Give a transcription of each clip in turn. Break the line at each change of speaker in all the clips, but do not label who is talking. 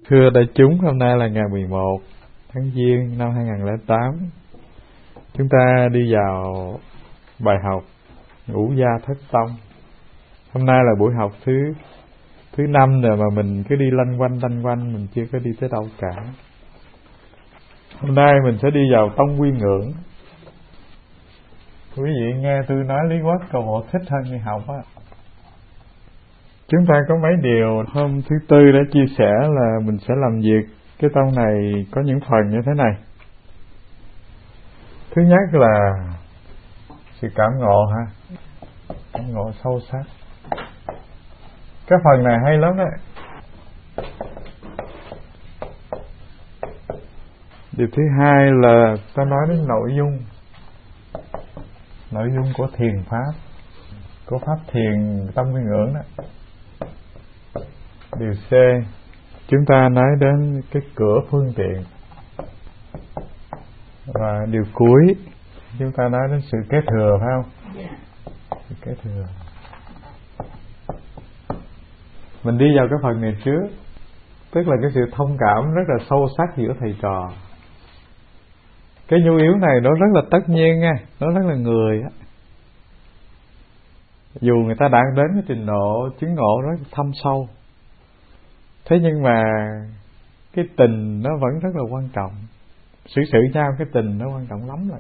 Thưa đại chúng, hôm nay là ngày 11 tháng Giêng năm 2008. Chúng ta đi vào bài học Ngũ Gia Thất Tông. Hôm nay là buổi học thứ 5 rồi mà mình cứ đi lanh quanh, mình chưa có đi tới đâu cả. Hôm nay mình sẽ đi vào tông Quy Ngưỡng. Quý vị nghe tôi nói lý quốc còn một thích hơn đi học á. Chúng ta có mấy điều hôm thứ Tư đã chia sẻ là mình sẽ làm việc cái tông này có những phần như thế này. Thứ nhất là sự cảm ngộ ha, cảm ngộ sâu sắc. Cái phần này hay lắm đấy. Điều thứ hai là ta nói đến nội dung của thiền pháp, của pháp thiền tâm Quy Ngưỡng đó. Điều C, chúng ta nói đến cái cửa phương tiện. Và điều cuối, chúng ta nói đến sự kế thừa, phải không? Sự kế thừa. Mình đi vào cái phần này trước, tức là cái sự thông cảm rất là sâu sắc giữa thầy trò. Cái nhu yếu này nó rất là tất nhiên nha, nó rất là người á. Dù người ta đã đến cái trình độ chứng ngộ rất thâm sâu, thế nhưng mà cái tình nó vẫn rất là quan trọng. Xử nhau cái tình nó quan trọng lắm rồi.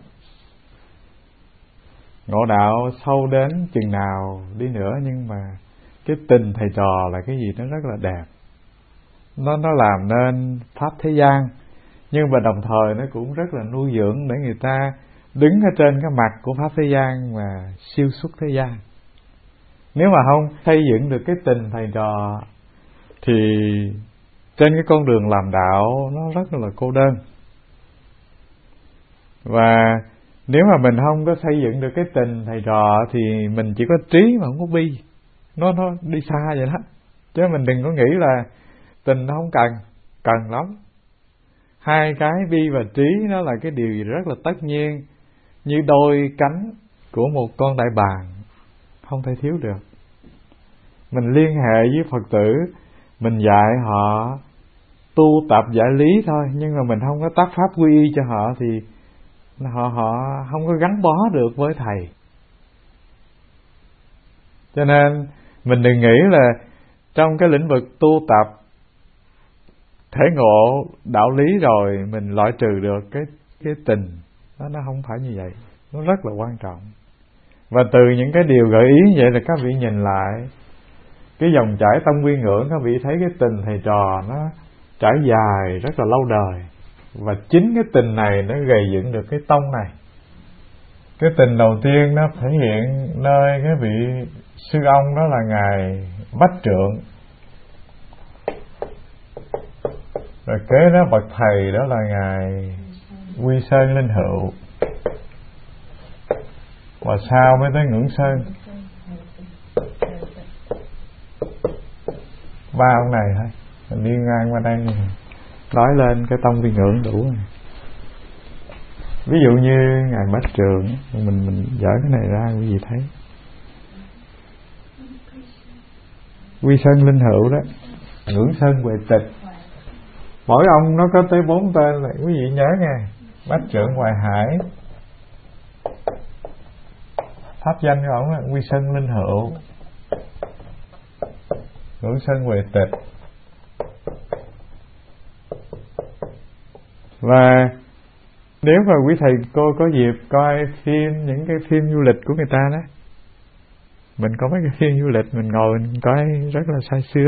Ngộ đạo sâu đến chừng nào đi nữa, nhưng mà cái tình thầy trò là cái gì nó rất là đẹp. Nó làm nên pháp thế gian, nhưng mà đồng thời nó cũng rất là nuôi dưỡng để người ta đứng ở trên cái mặt của pháp thế gian mà siêu xuất thế gian. Nếu mà không xây dựng được cái tình thầy trò thì trên cái con đường làm đạo nó rất là cô đơn. Và nếu mà mình không có xây dựng được cái tình thầy trò thì mình chỉ có trí mà không có bi. Nó đi xa vậy đó. Chứ mình đừng có nghĩ là tình nó không cần lắm. Hai cái bi và trí nó là cái điều gì rất là tất nhiên, như đôi cánh của một con đại bàng, không thể thiếu được. Mình liên hệ với Phật tử, mình dạy họ tu tập giải lý thôi, nhưng mà mình không có tác pháp quy y cho họ thì họ không có gắn bó được với thầy. Cho nên mình đừng nghĩ là trong cái lĩnh vực tu tập thể ngộ đạo lý rồi mình loại trừ được cái tình. Nó không phải như vậy. Nó rất là quan trọng. Và từ những cái điều gợi ý như vậy là các vị nhìn lại cái dòng chảy tâm Quy Ngưỡng, các vị thấy cái tình thầy trò nó trải dài rất là lâu đời. Và chính cái tình này nó gây dựng được cái tông này. Cái tình đầu tiên nó thể hiện nơi cái vị sư ông đó là ngài Bách Trượng. Rồi kế đó bậc thầy đó là ngài Quy Sơn Linh Hữu. Và sau mới tới Ngưỡng Sơn. Ba ông này thôi. Mình đi ngang qua đây nói lên cái tông Quy Ngưỡng đủ rồi. Ví dụ như ngài Bách Trượng, mình dở cái này ra quý vị thấy. Quy Sơn Linh Hữu đó, Ngưỡng Sơn Huệ Tịch. Mỗi ông nó có tới 4 tên là quý vị nhớ nha. Bách Trượng Hoài Hải, pháp danh của ông là Quy Sơn Linh Hữu, Ngưỡng Sơn Huệ Tịch. Và nếu mà quý thầy cô có dịp coi phim, những cái phim du lịch của người ta đó, mình có mấy cái phim du lịch mình ngồi mình coi rất là say sưa.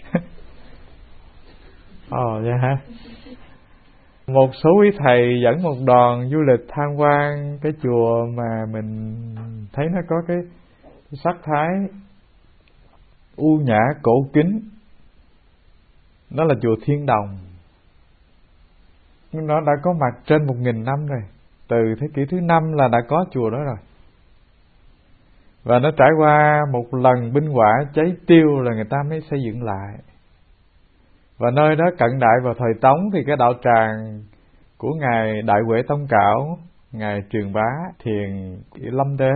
Vậy hả? Một số quý thầy dẫn một đoàn du lịch tham quan cái chùa mà mình thấy nó có cái sắc thái u nhã cổ kính. Đó là chùa Thiên Đồng. Nó đã có mặt trên 1000 năm rồi. Từ thế kỷ thứ 5 là đã có chùa đó rồi. Và nó trải qua một lần binh hỏa cháy tiêu là người ta mới xây dựng lại. Và nơi đó cận đại vào thời Tống thì cái đạo tràng của ngài Đại Huệ Tông Cảo, ngài truyền bá thiền Lâm Đế.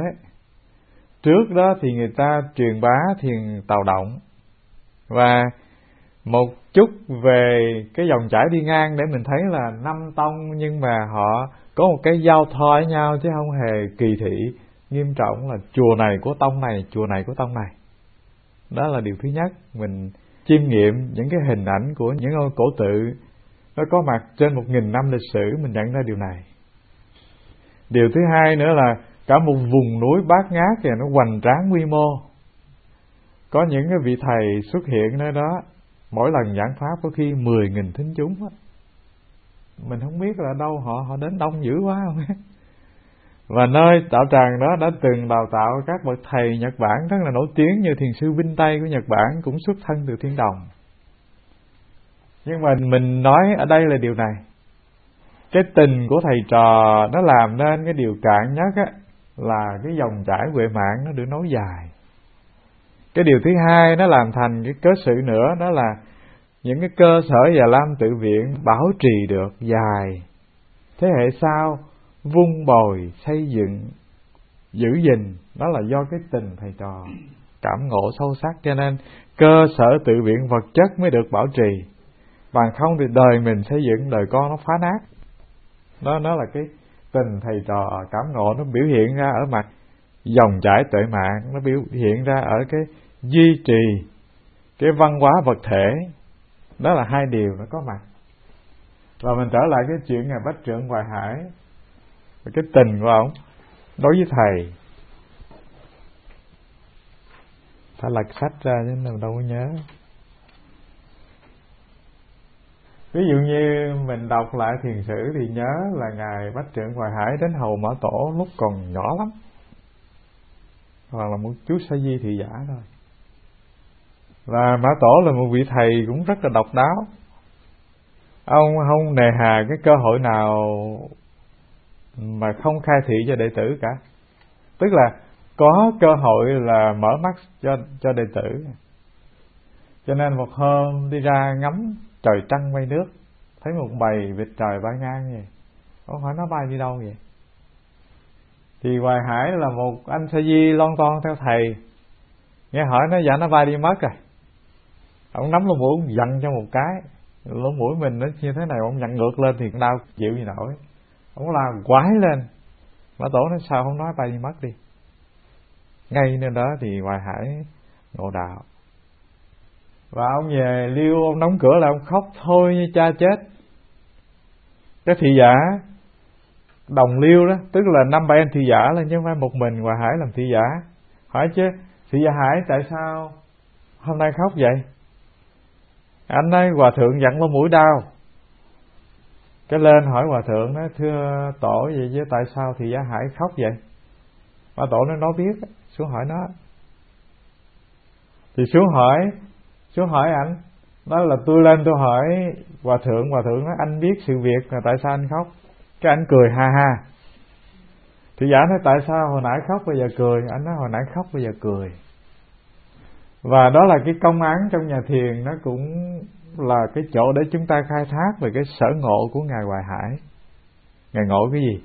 Trước đó thì người ta truyền bá thiền Tào Động. Và một chút về cái dòng chảy đi ngang để mình thấy là 5 tông, nhưng mà họ có một cái giao thoa với nhau chứ không hề kỳ thị nghiêm trọng là chùa này của tông này, chùa này của tông này. Đó là điều thứ nhất, mình chiêm nghiệm những cái hình ảnh của những ngôi cổ tự nó có mặt trên 1000 năm lịch sử, mình nhận ra điều này. Điều thứ hai nữa là cả một vùng núi bát ngát kìa, nó hoành tráng quy mô. Có những cái vị thầy xuất hiện nơi đó, mỗi lần giảng pháp có khi 10.000 thính chúng á. Mình không biết là đâu họ đến đông dữ quá không. Và nơi đạo tràng đó đã từng đào tạo các bậc thầy Nhật Bản rất là nổi tiếng, như thiền sư Vinh Tây của Nhật Bản cũng xuất thân từ Thiên Đồng. Nhưng mà mình nói ở đây là điều này, cái tình của thầy trò nó làm nên cái điều cạn nhất á, là cái dòng chảy huệ mạng nó được nối dài. Cái điều thứ hai nó làm thành cái cớ sự nữa, đó là những cái cơ sở Già Lam Tự Viện bảo trì được dài, thế hệ sau vun bồi xây dựng giữ gìn, đó là do cái tình thầy trò cảm ngộ sâu sắc, cho nên cơ sở tự viện vật chất mới được bảo trì. Bằng không thì đời mình xây dựng, đời con nó phá nát. Đó là cái tình thầy trò cảm ngộ, nó biểu hiện ra ở mặt dòng chảy tuệ mạng, nó biểu hiện ra ở cái duy trì cái văn hóa vật thể. Đó là hai điều nó có mặt. Và mình trở lại cái chuyện Ngài Bách Trượng Hoài Hải, cái tình của ông đối với thầy. Phải lật sách ra chứ mình đâu có nhớ. Ví dụ như mình đọc lại thiền sử thì nhớ là Ngài Bách Trượng Hoài Hải đến hầu Mã Tổ lúc còn nhỏ lắm, hoặc là một chú sa di thị giả thôi. Và Mã Tổ là một vị thầy cũng rất là độc đáo. Ông không nề hà cái cơ hội nào mà không khai thị cho đệ tử cả. Tức là có cơ hội là mở mắt cho đệ tử. Cho nên một hôm đi ra ngắm trời trăng mây nước, thấy một bầy vịt trời bay ngang vậy. Ông hỏi nó bay đi đâu vậy? Thì Hoài Hải là một anh sa di lon ton theo thầy, nghe hỏi nó dạ nó bay đi mất rồi. Ông nắm lỗ mũi, ông giận cho một cái. Lỗ mũi mình nó như thế này, ông giận ngược lên thì đau chịu gì nổi. Ông la quái lên. Mã Tổ nói sao không nói bay đi mất đi. Ngay nên đó thì Hoài Hải ngộ đạo. Và ông về Liêu, ông đóng cửa lại, ông khóc thôi như cha chết. Cái thị giả đồng Liêu đó, tức là 5-7 anh thị giả lên chứ không phải một mình Hoài Hải làm thị giả. Hỏi chứ thị giả Hải tại sao hôm nay khóc vậy? Anh nói hòa thượng giận lỗ mũi đau. Cái lên hỏi hòa thượng nói thưa tổ vậy chứ tại sao thị giả Hải khóc vậy? Mà tổ nó biết, xuống hỏi nó. Thì xuống hỏi ảnh, nói là tôi lên tôi hỏi hòa thượng nói anh biết sự việc là tại sao anh khóc. Cái anh cười ha ha. Thì giả nói tại sao hồi nãy khóc bây giờ cười? Anh nói hồi nãy khóc bây giờ cười. Và đó là cái công án trong nhà thiền, nó cũng là cái chỗ để chúng ta khai thác về cái sở ngộ của Ngài Hoài Hải. Ngài ngộ cái gì?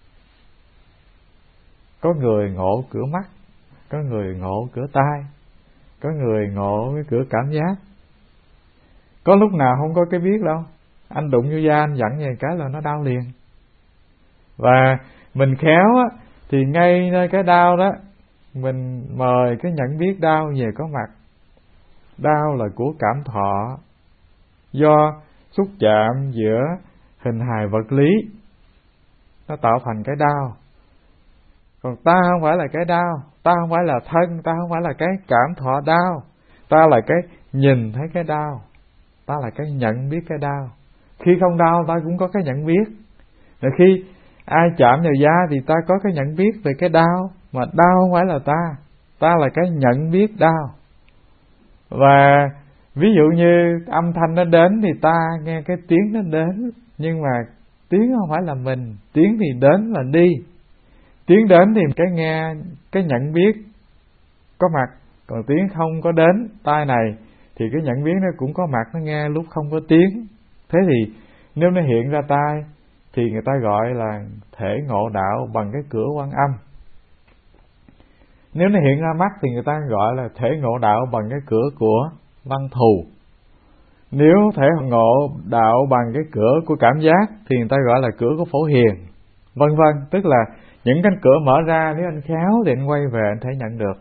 Có người ngộ cửa mắt, có người ngộ cửa tai, có người ngộ cái cửa cảm giác. Có lúc nào không có cái biết đâu. Anh đụng vô da anh giận vậy cái là nó đau liền. Và mình khéo á, thì ngay nơi cái đau đó mình mời cái nhận biết đau về có mặt. Đau là của cảm thọ, do xúc chạm giữa hình hài vật lý nó tạo thành cái đau. Còn ta không phải là cái đau, ta không phải là thân, ta không phải là cái cảm thọ đau, ta là cái nhìn thấy cái đau, ta là cái nhận biết cái đau. Khi không đau ta cũng có cái nhận biết. Rồi khi ai chạm vào da thì ta có cái nhận biết về cái đau, mà đau không phải là ta là cái nhận biết đau. Và ví dụ như âm thanh nó đến thì ta nghe cái tiếng nó đến, nhưng mà tiếng không phải là mình, tiếng thì đến là đi. Tiếng đến thì cái nghe, cái nhận biết có mặt, còn tiếng không có đến tai này thì cái nhận biết nó cũng có mặt, nó nghe lúc không có tiếng. Thế thì nếu nó hiện ra tai thì người ta gọi là thể ngộ đạo bằng cái cửa Quan Âm. Nếu nó hiện ra mắt thì người ta gọi là thể ngộ đạo bằng cái cửa của Văn Thù. Nếu thể ngộ đạo bằng cái cửa của cảm giác thì người ta gọi là cửa của Phổ Hiền, vân vân. Tức là những cánh cửa mở ra, nếu anh khéo thì anh quay về anh thể nhận được.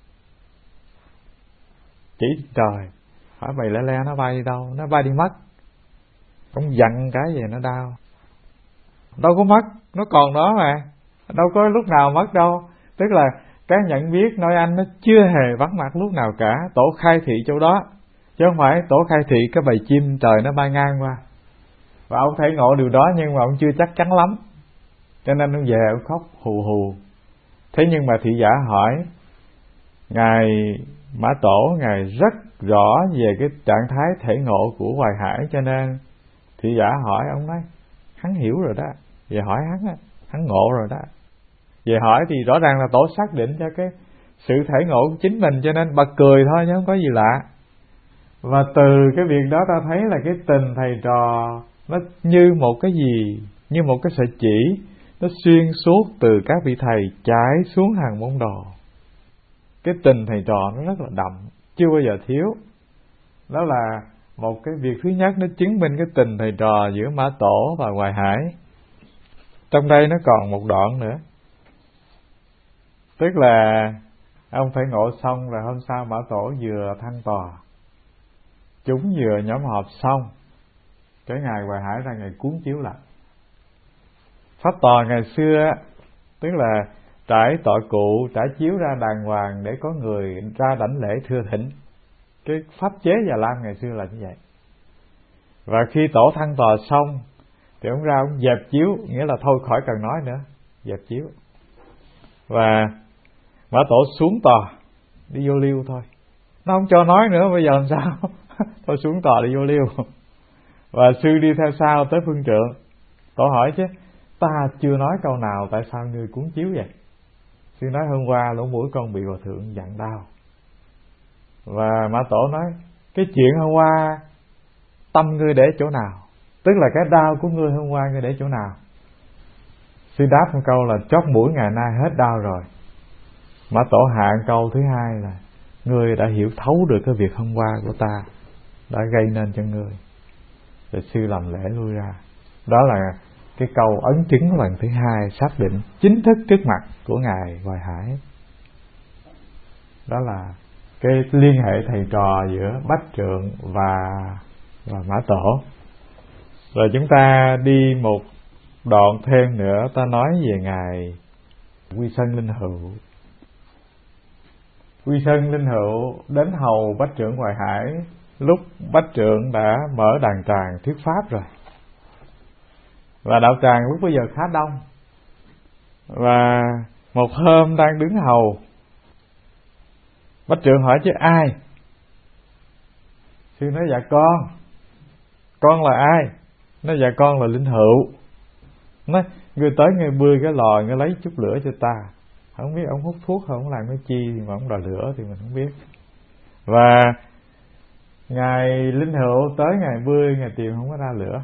Chỉ trời, hỏi bầy lẻ lẻ nó bay đi đâu? Nó bay đi mất. Ông giận cái gì nó đau. Đâu có mất, nó còn đó mà. Đâu có lúc nào mất đâu. Tức là cái nhận biết nói anh nó chưa hề vắng mặt lúc nào cả. Tổ khai thị chỗ đó, chứ không phải tổ khai thị cái bầy chim trời nó bay ngang qua. Và ông thể ngộ điều đó nhưng mà ông chưa chắc chắn lắm, cho nên ông về ông khóc hù hù. Thế nhưng mà thị giả hỏi Ngài Mã Tổ, Ngài rất rõ về cái trạng thái thể ngộ của Hoài Hải, cho nên thị giả hỏi ông nói hắn hiểu rồi đó. Về hỏi hắn ngộ rồi đó. Về hỏi thì rõ ràng là tổ xác định cho cái sự thể ngộ của chính mình, cho nên bật cười thôi chứ không có gì lạ. Và từ cái việc đó ta thấy là cái tình thầy trò nó như một cái gì, như một cái sợi chỉ, nó xuyên suốt từ các vị thầy chảy xuống hàng môn đồ. Cái tình thầy trò nó rất là đậm, chưa bao giờ thiếu. Đó là một cái việc thứ nhất, nó chứng minh cái tình thầy trò giữa Mã Tổ và Hoài Hải. Trong đây nó còn một đoạn nữa, tức là ông phải ngộ xong rồi hôm sau Mã Tổ vừa thăng tòa, chúng vừa nhóm họp xong, cái ngày Hoài Hải ra ngày cuốn chiếu lại. Pháp tòa ngày xưa tức là trải tội cụ, trải chiếu ra đàng hoàng để có người ra đảnh lễ thưa thỉnh. Cái pháp chế Già Lam ngày xưa là như vậy. Và khi tổ thăng tòa xong thì ông ra ông dẹp chiếu, nghĩa là thôi khỏi cần nói nữa, dẹp chiếu. Và Mã Tổ xuống tòa đi vô liêu thôi, nó không cho nói nữa, bây giờ làm sao? Thôi xuống tòa đi vô liêu. Và sư đi theo sau tới phương trượng. Tổ hỏi chứ ta chưa nói câu nào, tại sao ngươi cuốn chiếu vậy? Sư nói hôm qua lỗ mũi con bị hòa thượng dặn đau. Và Mã Tổ nói cái chuyện hôm qua tâm ngươi để chỗ nào? Tức là cái đau của ngươi hôm qua ngươi để chỗ nào? Sư đáp một câu là chót mũi ngày nay hết đau rồi. Mã Tổ hạ câu thứ hai là ngươi đã hiểu thấu được cái việc hôm qua của ta đã gây nên cho ngươi. Rồi sư làm lễ lui ra. Đó là cái câu ấn chứng lần thứ hai xác định chính thức trước mặt của Ngài Hoài Hải. Đó là cái liên hệ thầy trò giữa Bách Trượng và Mã Tổ. Rồi chúng ta đi một đoạn thêm nữa, ta nói về Ngài Quy Sơn Linh Hữu. Quy Sơn Linh Hữu đến hầu Bách Trượng Hoài Hải lúc Bách Trượng đã mở đàn tràng thuyết pháp rồi. Và đạo tràng lúc bây giờ khá đông. Và một hôm đang đứng hầu, Bách Trượng hỏi chứ ai? Sư nói dạ con là ai? Nói dạ con là Linh Hữu. Nói người tới người bươi cái lò, người lấy chút lửa cho ta. Không biết ông hút thuốc hay ông làm cái chi mà ông đòi lửa thì mình không biết. Và Ngài Linh Hữu tới ngày bươi, ngày tìm không có ra lửa.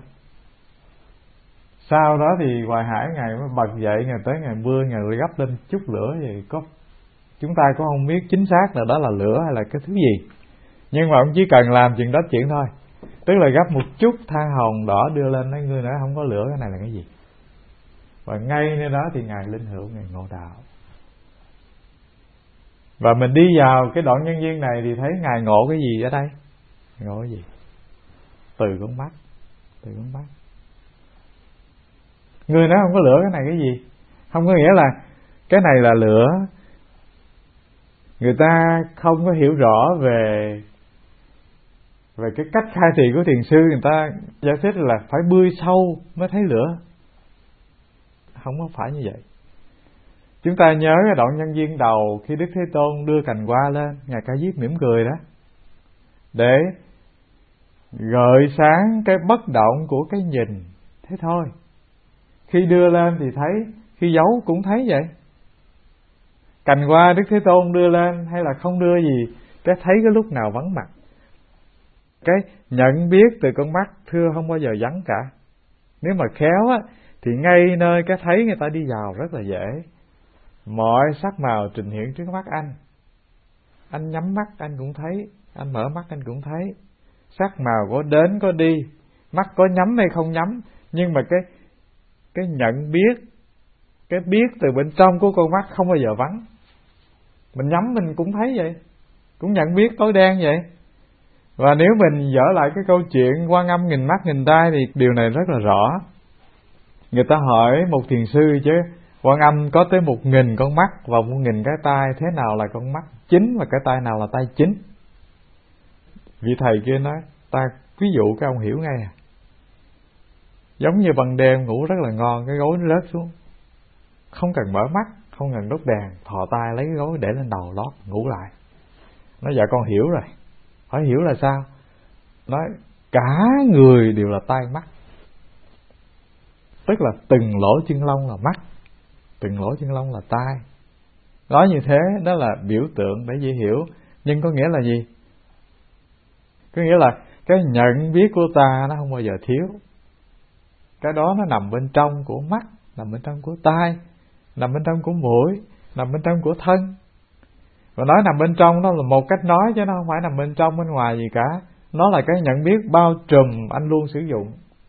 Sau đó thì Hoài Hải Ngài mới bật dậy, Ngài tới ngày bươi, Ngài gấp lên chút lửa vậy. Chúng ta cũng không biết chính xác là đó là lửa hay là cái thứ gì, nhưng mà ông chỉ cần làm chuyện đó chuyện thôi. Tức là gấp một chút than hồng đỏ đưa lên, nói người nói không có lửa, cái này là cái gì? Và ngay nơi đó thì Ngài Linh Hữu Ngài ngộ đạo. Và mình đi vào cái đoạn nhân duyên này thì thấy Ngài ngộ cái gì ở đây? Ngộ cái gì? Từ con mắt. Người nói không có lửa, cái này cái gì? Không có nghĩa là cái này là lửa. Người ta không có hiểu rõ về cái cách khai thị của thiền sư. Người ta giải thích là phải bươi sâu mới thấy lửa. Không có phải như vậy. Chúng ta nhớ cái đoạn nhân duyên đầu khi Đức Thế Tôn đưa cành hoa lên, Ngài Ca Diếp mỉm cười đó, để gợi sáng cái bất động của cái nhìn. Thế thôi. Khi đưa lên thì thấy, khi giấu cũng thấy vậy. Cành hoa Đức Thế Tôn đưa lên hay là không đưa gì, cái thấy cái lúc nào vắng mặt. Cái nhận biết từ con mắt thưa không bao giờ vắng cả. Nếu mà khéo á, thì ngay nơi cái thấy người ta đi vào rất là dễ. Mọi sắc màu trình hiện trước mắt anh. Anh nhắm mắt anh cũng thấy, anh mở mắt anh cũng thấy. sắc màu có đến có đi, mắt có nhắm hay không nhắm, nhưng mà cái nhận biết, cái biết từ bên trong của con mắt không bao giờ vắng. Mình nhắm mình cũng thấy vậy, cũng nhận biết tối đen vậy. Và nếu mình dở lại cái câu chuyện Quan Âm nghìn mắt nghìn tai thì điều này rất là rõ. Người ta hỏi một thiền sư chứ, Quan Âm có tới 1000 con mắt và 1000 cái tai, thế nào là con mắt chính và cái tai nào là tai chính? Vị thầy kia nói, ta ví dụ các ông hiểu ngay à. Giống như ban đêm ngủ rất là ngon, cái gối nó rớt xuống, không cần mở mắt, không cần đốt đèn, thò tay lấy cái gối để lên đầu lót ngủ lại. Nói dạ con hiểu rồi. Hỏi hiểu là sao? Nói cả người đều là tai mắt, tức là từng lỗ chân lông là mắt, từng lỗ chân lông là tai. Nói như thế đó là biểu tượng để dễ hiểu, nhưng có nghĩa là gì? Có nghĩa là cái nhận biết của ta nó không bao giờ thiếu. Cái đó nó nằm bên trong của mắt, nằm bên trong của tai, nằm bên trong của mũi, nằm bên trong của thân. Và nói nằm bên trong đó là một cách nói, chứ nó không phải nằm bên trong bên ngoài gì cả. Nó là cái nhận biết bao trùm anh luôn sử dụng.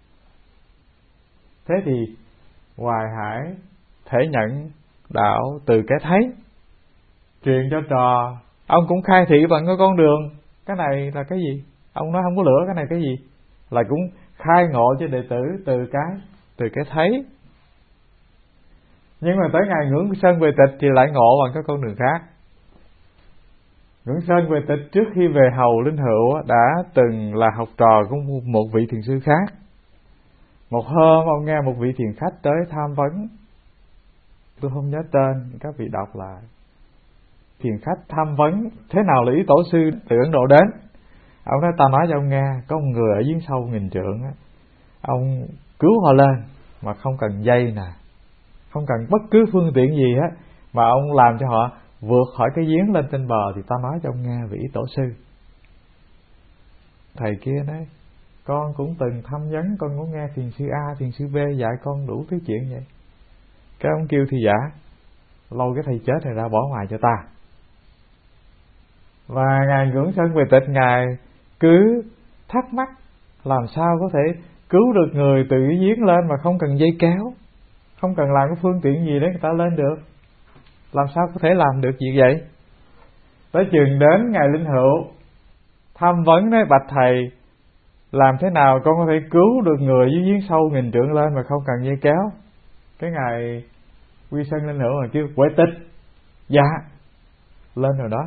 Thế thì Hoài Hải thể nhận đạo từ cái thấy, truyền cho trò. Ông cũng khai thị bằng cái con đường, cái này là cái gì? Ông nói không có lửa, cái này cái gì? Là cũng khai ngộ cho đệ tử từ cái thấy. Nhưng mà tới ngày Ngưỡng Sơn về tịch thì lại ngộ bằng cái con đường khác. Ngưỡng Sơn về tịch trước khi về hầu Linh Hữu đã từng là học trò của một vị thiền sư khác. Một hôm ông nghe một vị thiền khách tới tham vấn, tôi không nhớ tên, các vị đọc lại. Thiền khách tham vấn thế nào là ý tổ sư từ Ấn Độ đến. Ông nói ta nói cho ông nghe, có một người ở dưới sâu 1000 trượng á, ông cứu họ lên mà không cần dây nè, không cần bất cứ phương tiện gì hết, mà ông làm cho họ vượt khỏi cái giếng lên trên bờ, thì ta nói cho ông nghe vị tổ sư. Thầy kia nói, con cũng từng thăm vấn, con cũng nghe thiền sư A, thiền sư B dạy con đủ thứ chuyện vậy. Cái ông kêu thì giả, lôi cái thầy chết này ra bỏ ngoài cho ta. Và ngài Ngưỡng Sơn về tịch, ngài cứ thắc mắc làm sao có thể cứu được người từ cái giếng lên mà không cần dây kéo, không cần làm cái phương tiện gì để người ta lên được. Làm sao có thể làm được gì vậy? Tới chừng đến ngài Linh Hữu tham vấn đấy, bạch thầy, làm thế nào con có thể cứu được người dưới giếng sâu 1000 trượng lên mà không cần dây kéo? Cái ngài Quy Sơn Linh Hữu mà kêu Huệ Tịch, dạ, lên rồi đó.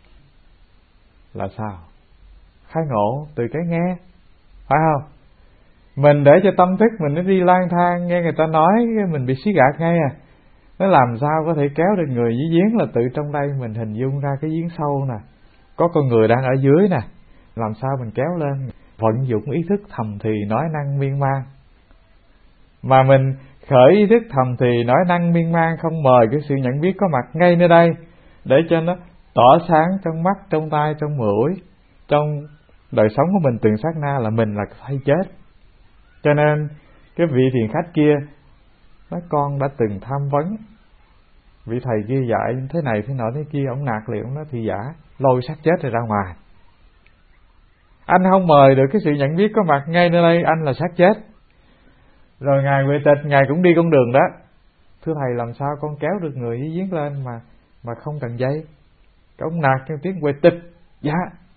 Là sao? Khai ngộ từ cái nghe, phải không? Mình để cho tâm thức mình nó đi lang thang, nghe người ta nói mình bị xí gạt ngay à. Nó làm sao có thể kéo được người dưới giếng, là tự trong đây mình hình dung ra cái giếng sâu nè, có con người đang ở dưới nè, làm sao mình kéo lên? Vận dụng ý thức thầm thì nói năng miên man. Mà mình khởi ý thức thầm thì nói năng miên man, không mời cái sự nhận biết có mặt ngay nơi đây để cho nó tỏ sáng trong mắt, trong tai, trong mũi, trong đời sống của mình từng sát na là mình là thay chết. Cho nên cái vị thiền khách kia nói con đã từng tham vấn vị thầy kia dạy thế này thế nọ thế kia, ông nạt liền, ông nói thì giả, lôi xác chết rồi ra ngoài. Anh không mời được cái sự nhận biết có mặt ngay nơi đây, anh là xác chết. Rồi ngài Huệ Tịch, ngài cũng đi con đường đó. Thưa thầy, làm sao con kéo được người dưới giếng lên mà không cần dây? Cái ông nạt cái tiếng Huệ Tịch, dạ,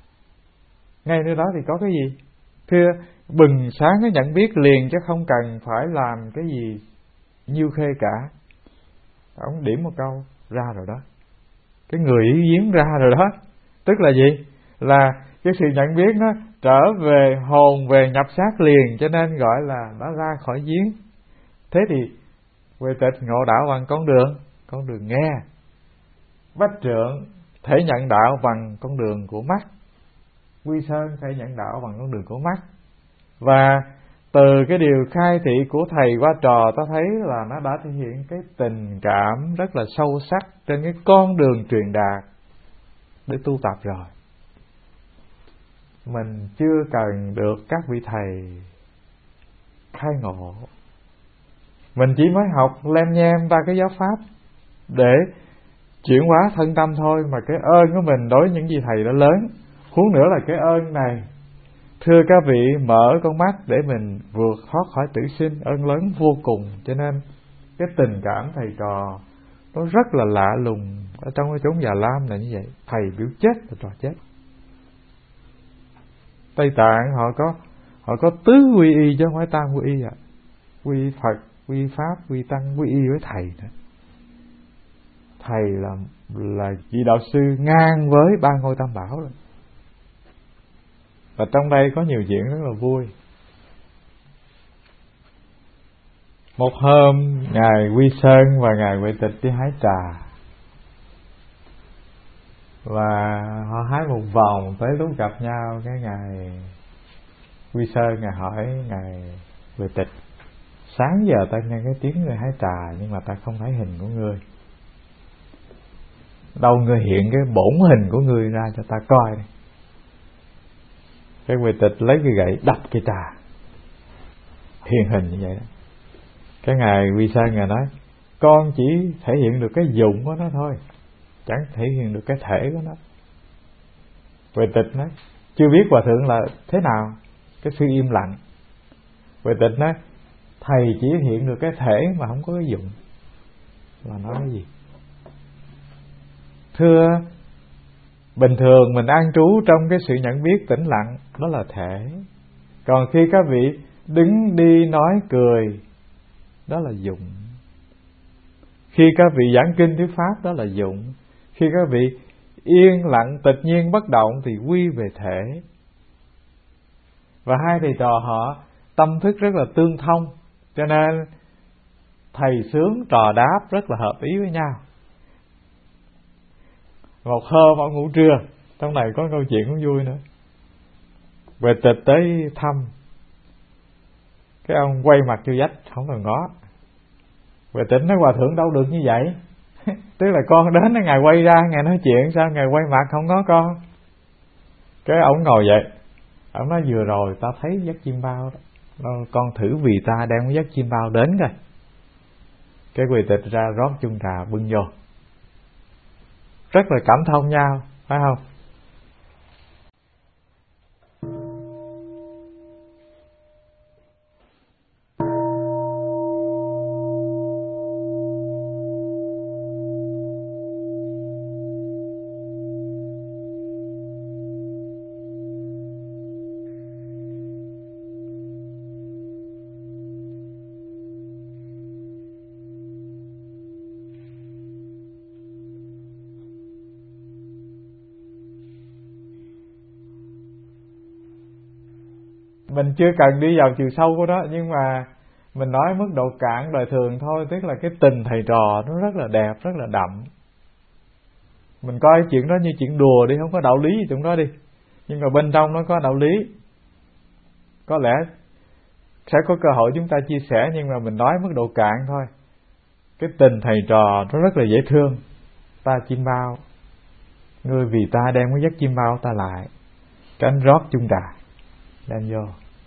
ngay nơi đó thì có cái gì? Thưa, bừng sáng cái nhận biết liền, chứ không cần phải làm cái gì nhiêu khê cả. Ông điểm một câu ra rồi đó, cái người dưới giếng ra rồi đó. Tức là gì? Là cái sự nhận biết nó trở về hồn, về nhập xác liền, cho nên gọi là nó ra khỏi giếng. Thế thì Huệ Tịch ngộ đạo bằng con đường nghe. Bách Trượng thể nhận đạo bằng con đường của mắt. Quy Sơn thể nhận đạo bằng con đường của mắt. Và từ cái điều khai thị của thầy qua trò, ta thấy là nó đã thể hiện cái tình cảm rất là sâu sắc trên cái con đường truyền đạt để tu tập rồi. Mình chưa cần được các vị thầy khai ngộ, mình chỉ mới học lem nhem ba cái giáo pháp để chuyển hóa thân tâm thôi, mà cái ơn của mình đối với những vị thầy đó lớn. Huống nữa là cái ơn này Thưa các vị, mở con mắt để mình vượt thoát khỏi tử sinh, ơn lớn vô cùng. Cho nên cái tình cảm thầy trò nó rất là lạ lùng. Ở trong cái chốn Già Lam là như vậy, thầy biểu chết là trò chết. Tây Tạng họ có tứ quy y chứ không phải tam quy y. Quy y Phật, quy y Pháp, quy y Tăng, quy y với thầy nữa. Thầy là vị đạo sư ngang với ba ngôi tam bảo rồi. Và trong đây có nhiều chuyện rất là vui. Một hôm ngài Quy Sơn và ngài Huệ Tịch đi hái trà, và họ hái một vòng, tới lúc gặp nhau cái ngài Quy Sơn ngài hỏi ngài Huệ Tịch: sáng giờ ta nghe cái tiếng người hái trà nhưng mà ta không thấy hình của ngươi, đâu ngươi hiện cái bổn hình của ngươi ra cho ta coi. Cái Huệ Tịch lấy cái gậy đập cái trà, hiện hình như vậy đó. Cái ngài Quy Sơn ngài nói: con chỉ thể hiện được cái dụng của nó thôi, chẳng thể hiện được cái thể của nó. Huệ Tịch nói: chưa biết hòa thượng là thế nào? Cái sư im lặng. Huệ Tịch nói: thầy chỉ hiện được cái thể mà không có cái dụng. Là nói cái gì? Thưa, bình thường mình an trú trong cái sự nhận biết tĩnh lặng, đó là thể. Còn khi các vị đứng đi nói cười, đó là dụng. Khi các vị giảng kinh thuyết pháp, đó là dụng. Khi các vị yên lặng tịch nhiên bất động thì quy về thể. Và hai thầy trò họ tâm thức rất là tương thông, cho nên thầy sướng trò đáp rất là hợp ý với nhau. Một hôm ông ngủ trưa, trong này có câu chuyện cũng vui nữa. Huệ Tịch tới thăm, cái ông quay mặt vô vách không còn ngó. Huệ Tịch nói: hòa thượng đâu được như vậy. Tức là con đến đó ngài quay ra, ngài nói chuyện, sao ngài quay mặt không ngó con? Cái ông ngồi vậy, ông nói: vừa rồi ta thấy giấc chim bao đó, con thử vì ta đem cái giấc chim bao đến coi. Cái Huệ Tịch ra rót chung trà bưng vô, rất là cảm thông nhau, phải không? Mình chưa cần đi vào chiều sâu của đó, nhưng mà mình nói mức độ cạn đời thường thôi. Tức là cái tình thầy trò nó rất là đẹp, rất là đậm. Mình coi chuyện đó như chuyện đùa đi, không có đạo lý gì trong đó đi, nhưng mà bên trong nó có đạo lý. Có lẽ sẽ có cơ hội chúng ta chia sẻ, nhưng mà mình nói mức độ cạn thôi. Cái tình thầy trò nó rất là dễ thương. Ta chim bao, ngươi vì ta đem cái giấc chim bao ta lại. Cái anh rót chung trà đem vô,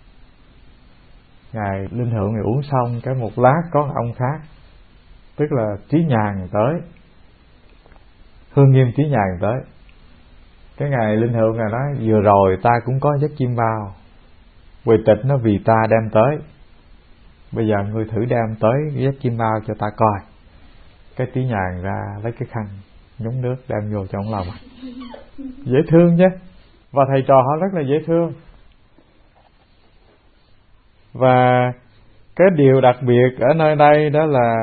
ngài Linh Hưởng ngài uống xong, cái một lát có ông khác, tức là Trí Nhàn tới, Hương Nghiêm Trí Nhàn tới. Cái ngài Linh Hưởng ngài nói: vừa rồi ta cũng có giấc chim bao, Huệ Tịch nó vì ta đem tới, bây giờ ngươi thử đem tới giấc chim bao cho ta coi. Cái Trí Nhàn ra lấy cái khăn nhúng nước đem vô trong lòng. Dễ thương chứ. Và thầy trò họ rất là dễ thương. Và cái điều đặc biệt ở nơi đây đó là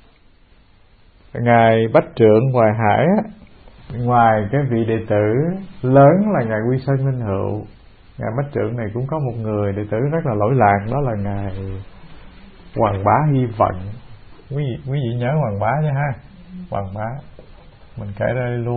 ngài Bách Trượng Hoài Hải á, ngoài cái vị đệ tử lớn là ngài Quy Sơn Minh Hữu, ngài Bách Trượng này cũng có một người đệ tử rất là lỗi lạc, đó là ngài Hoàng Bá Hy Vận. Quý vị nhớ Hoàng Bá nha ha. Hoàng Bá mình kể đây luôn.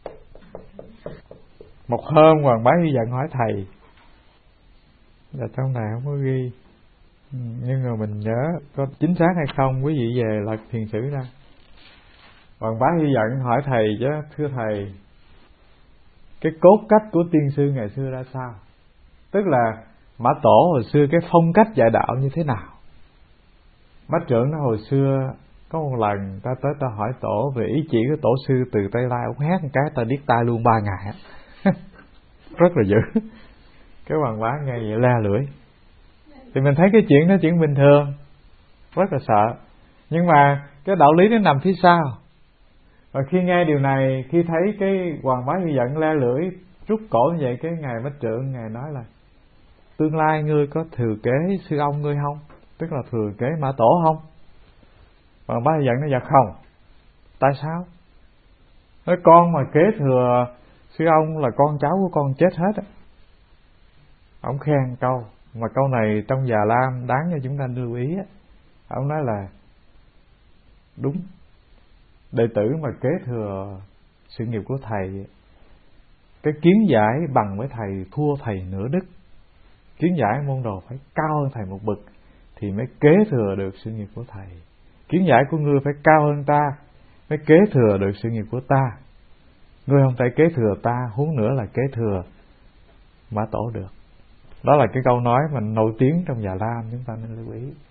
Một hôm Hoàng Bá Hy Vận hỏi thầy, là trong này không có ghi, nhưng mà mình nhớ có chính xác hay không, quý vị về lật thiền sử ra. Hoàng Bá Hy Vận hỏi thầy chứ: thưa thầy, cái cốt cách của tiên sư ngày xưa ra sao? Tức là Mã Tổ hồi xưa cái phong cách dạy đạo như thế nào? Bách Trưởng nói: hồi xưa có một lần ta tới ta hỏi tổ về ý chỉ của tổ sư từ Tây Lai, ông hét một cái ta điếc tai luôn 3 ngày. Rất là dữ. Cái Hoàng Bá nghe vậy la lưỡi. Thì mình thấy cái chuyện đó chuyện bình thường, rất là sợ. Nhưng mà cái đạo lý nó nằm phía sau. Và khi nghe điều này, khi thấy cái Hoàng Bá như giận la lưỡi rút cổ như vậy, cái ngài Bách Trượng ngài nói là tương lai ngươi có thừa kế sư ông ngươi không? Tức là thừa kế Mã Tổ không? Hoàng Bá giận nó dạ không. Tại sao? Nói con mà kế thừa sư ông là con cháu của con chết hết á. Ông khen câu, mà câu này trong Già Lam đáng cho chúng ta lưu ý á. Ông nói là đúng, đệ tử mà kế thừa sự nghiệp của thầy, cái kiến giải bằng với thầy thua thầy nửa đức. Kiến giải môn đồ phải cao hơn thầy một bậc thì mới kế thừa được sự nghiệp của thầy. Kiến giải của ngươi phải cao hơn ta mới kế thừa được sự nghiệp của ta. Ngươi không thể kế thừa ta, huống nữa là kế thừa Mã Tổ được. Đó là cái câu nói mà nổi tiếng trong Già Lam, chúng ta nên lưu ý.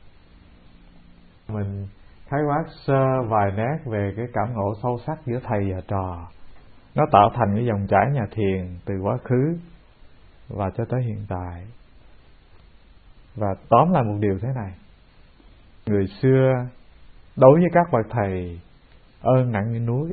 Mình khái quát sơ vài nét về cái cảm ngộ sâu sắc giữa thầy và trò. Nó tạo thành cái dòng chảy nhà thiền từ quá khứ và cho tới hiện tại. Và tóm lại một điều thế này: người xưa đối với các bậc thầy ơn nặng như núi.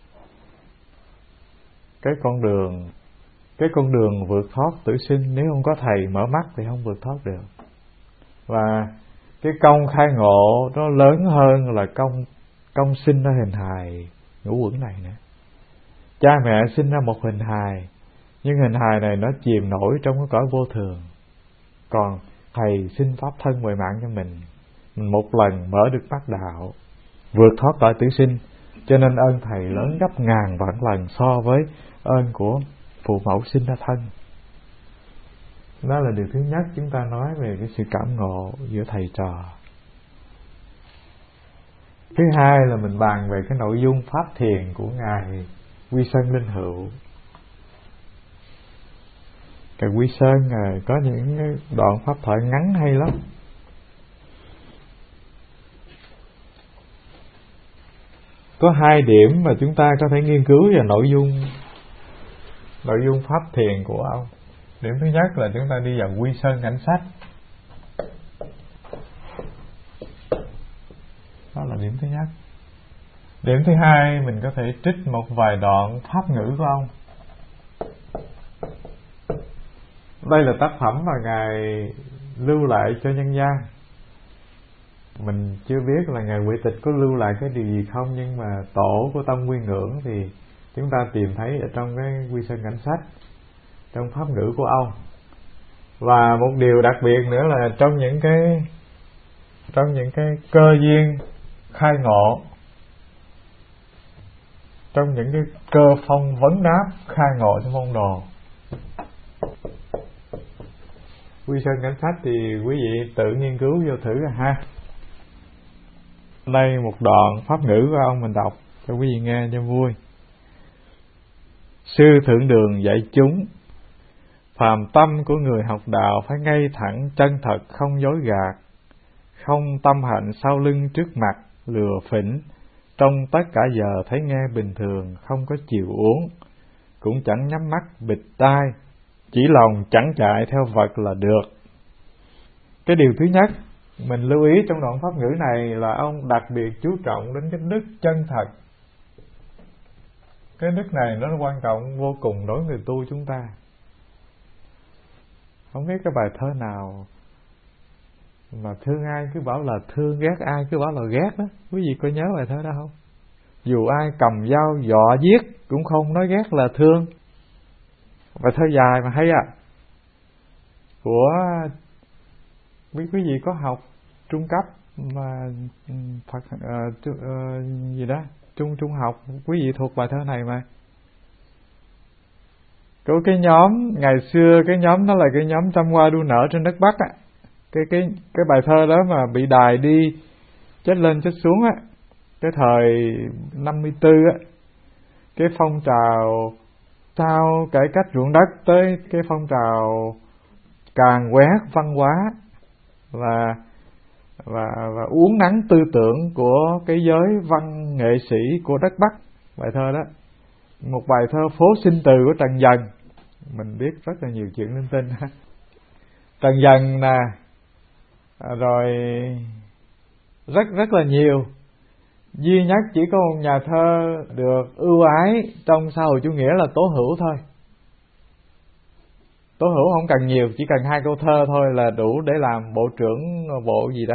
Cái con đường vượt thoát tử sinh, nếu không có thầy mở mắt thì không vượt thoát được. Và cái công khai ngộ nó lớn hơn là công sinh ra hình hài ngũ uẩn này nữa. Cha mẹ sinh ra một hình hài, nhưng hình hài này nó chìm nổi trong cái cõi vô thường. Còn thầy sinh pháp thân bồi mạng cho mình một lần mở được mắt đạo, vượt thoát cõi tử sinh. Cho nên ơn thầy lớn gấp ngàn vạn lần so với ơn của phụ mẫu sinh ra thân. Đó là điều thứ nhất chúng ta nói về cái sự cảm ngộ giữa thầy trò. Thứ hai là mình bàn về cái nội dung pháp thiền của ngài Quy Sơn Linh Hữu. Ngài Quy Sơn có những đoạn pháp thoại ngắn hay lắm. Có hai điểm mà chúng ta có thể nghiên cứu về nội dung pháp thiền của ông. Điểm thứ nhất là chúng ta đi vào Quy Sơn Cảnh Sách. Đó là điểm thứ nhất. Điểm thứ hai, mình có thể trích một vài đoạn pháp ngữ của ông. Đây là tác phẩm mà ngài lưu lại cho nhân gian. Mình chưa biết là ngài Huệ Tịch có lưu lại cái điều gì không, nhưng mà tổ của Tông Nguyên Ngưỡng thì chúng ta tìm thấy ở trong cái Quy Sơn Cảnh Sách, trong pháp ngữ của ông. Và một điều đặc biệt nữa là trong những cái cơ duyên khai ngộ, trong những cái cơ phong vấn đáp khai ngộ trong môn đồ. Quy Sơn Cảnh Sách thì quý vị tự nghiên cứu vô thử rồi ha. Đây một đoạn pháp ngữ của ông mình đọc cho quý vị nghe cho vui. Sư Thượng Đường dạy chúng: phàm tâm của người học đạo phải ngay thẳng, chân thật, không dối gạt, không tâm hạnh sau lưng trước mặt lừa phỉnh, trong tất cả giờ thấy nghe bình thường, không có chiều uống, cũng chẳng nhắm mắt bịt tai, chỉ lòng chẳng chạy theo vật là được. Cái điều thứ nhất mình lưu ý trong đoạn pháp ngữ này là ông đặc biệt chú trọng đến cái đức chân thật. Cái đức này nó quan trọng vô cùng đối với người tu chúng ta. Không biết cái bài thơ nào mà thương ai cứ bảo là thương, ghét ai cứ bảo là ghét đó. Quý vị có nhớ bài thơ đó không? Dù ai cầm dao dọa giết cũng không nói ghét là thương. Bài thơ dài mà hay à. Của quý vị có học trung cấp mà gì đó, trung học, quý vị thuộc bài thơ này mà. Có cái nhóm ngày xưa, cái nhóm đó là cái nhóm trăm hoa đua nở trên đất Bắc á. Cái bài thơ đó mà bị đài đi chết lên chết xuống á, cái thời 54 á, cái phong trào sau cải cách ruộng đất tới cái phong trào càn quét văn hóa và uốn nắn tư tưởng của cái giới văn nghệ sĩ của đất Bắc. Bài thơ đó, một bài thơ phố sinh từ của Trần Dần, mình biết rất là nhiều chuyện linh tinh. Trần Dần nè, rồi rất là nhiều. Duy nhất chỉ có một nhà thơ được ưu ái trong xã hội chủ nghĩa là Tố Hữu thôi. Tố Hữu không cần nhiều, chỉ cần 2 câu thơ thôi là đủ để làm bộ trưởng bộ gì đó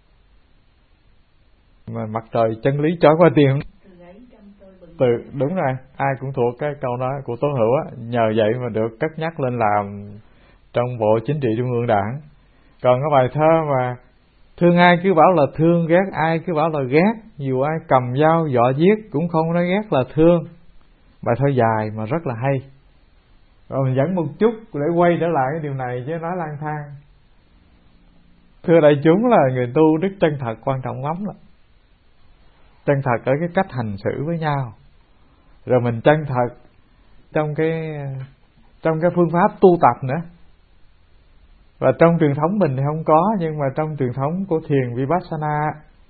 mà mặt trời chân lý trói qua tiền. Đúng rồi, ai cũng thuộc cái câu đó của Tố Hữu á, nhờ vậy mà được cất nhắc lên làm trong Bộ Chính trị Trung ương Đảng. Còn có bài thơ mà thương ai cứ bảo là thương, ghét ai cứ bảo là ghét, dù ai cầm dao dọa giết cũng không nói ghét là thương. Bài thơ dài mà rất là hay. Rồi mình dẫn một chút để quay trở lại cái điều này chứ nói lang thang. Thưa đại chúng là người tu đức chân thật quan trọng lắm đó. Chân thật ở cái cách hành xử với nhau. Rồi mình chân thật trong cái phương pháp tu tập nữa. Và trong truyền thống mình thì không có, nhưng mà trong truyền thống của thiền Vipassana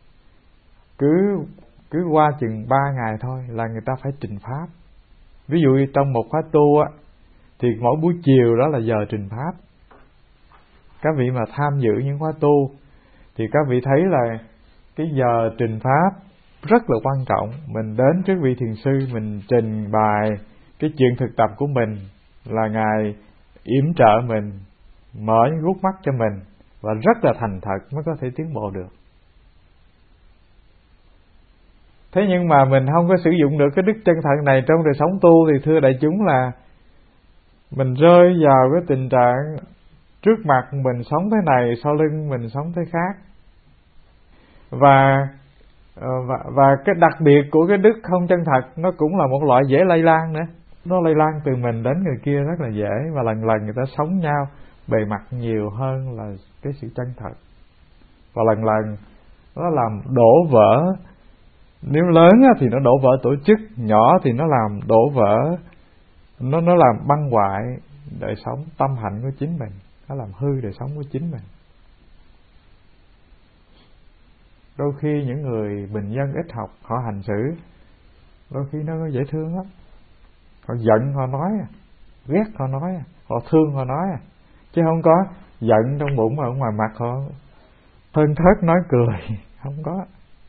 cứ qua chừng 3 ngày thôi là người ta phải trình pháp. Ví dụ như trong một khóa tu á, thì mỗi buổi chiều đó là giờ trình pháp. Các vị mà tham dự những khóa tu thì các vị thấy là cái giờ trình pháp rất là quan trọng. Mình đến trước vị thiền sư, mình trình bày cái chuyện thực tập của mình, là Ngài yểm trợ mình, mở những gút mắt cho mình, và rất là thành thật mới có thể tiến bộ được. Thế nhưng mà mình không có sử dụng được cái đức chân thật này trong đời sống tu thì thưa đại chúng là mình rơi vào cái tình trạng trước mặt mình sống thế này, sau lưng mình sống thế khác. Và cái đặc biệt của cái đức không chân thật nó cũng là một loại dễ lây lan nữa. Nó lây lan từ mình đến người kia rất là dễ, và lần lần người ta sống nhau bề mặt nhiều hơn là cái sự chân thật. Và lần lần nó làm đổ vỡ. Nếu lớn thì nó đổ vỡ tổ chức, nhỏ thì nó làm đổ vỡ, nó làm băng hoại đời sống tâm hạnh của chính mình, nó làm hư đời sống của chính mình. Đôi khi những người bình dân ít học họ hành xử đôi khi nó dễ thương lắm. Họ giận họ nói, ghét họ nói, họ thương họ nói, chứ không có giận trong bụng mà ở ngoài mặt họ thơn thớt nói cười, không có.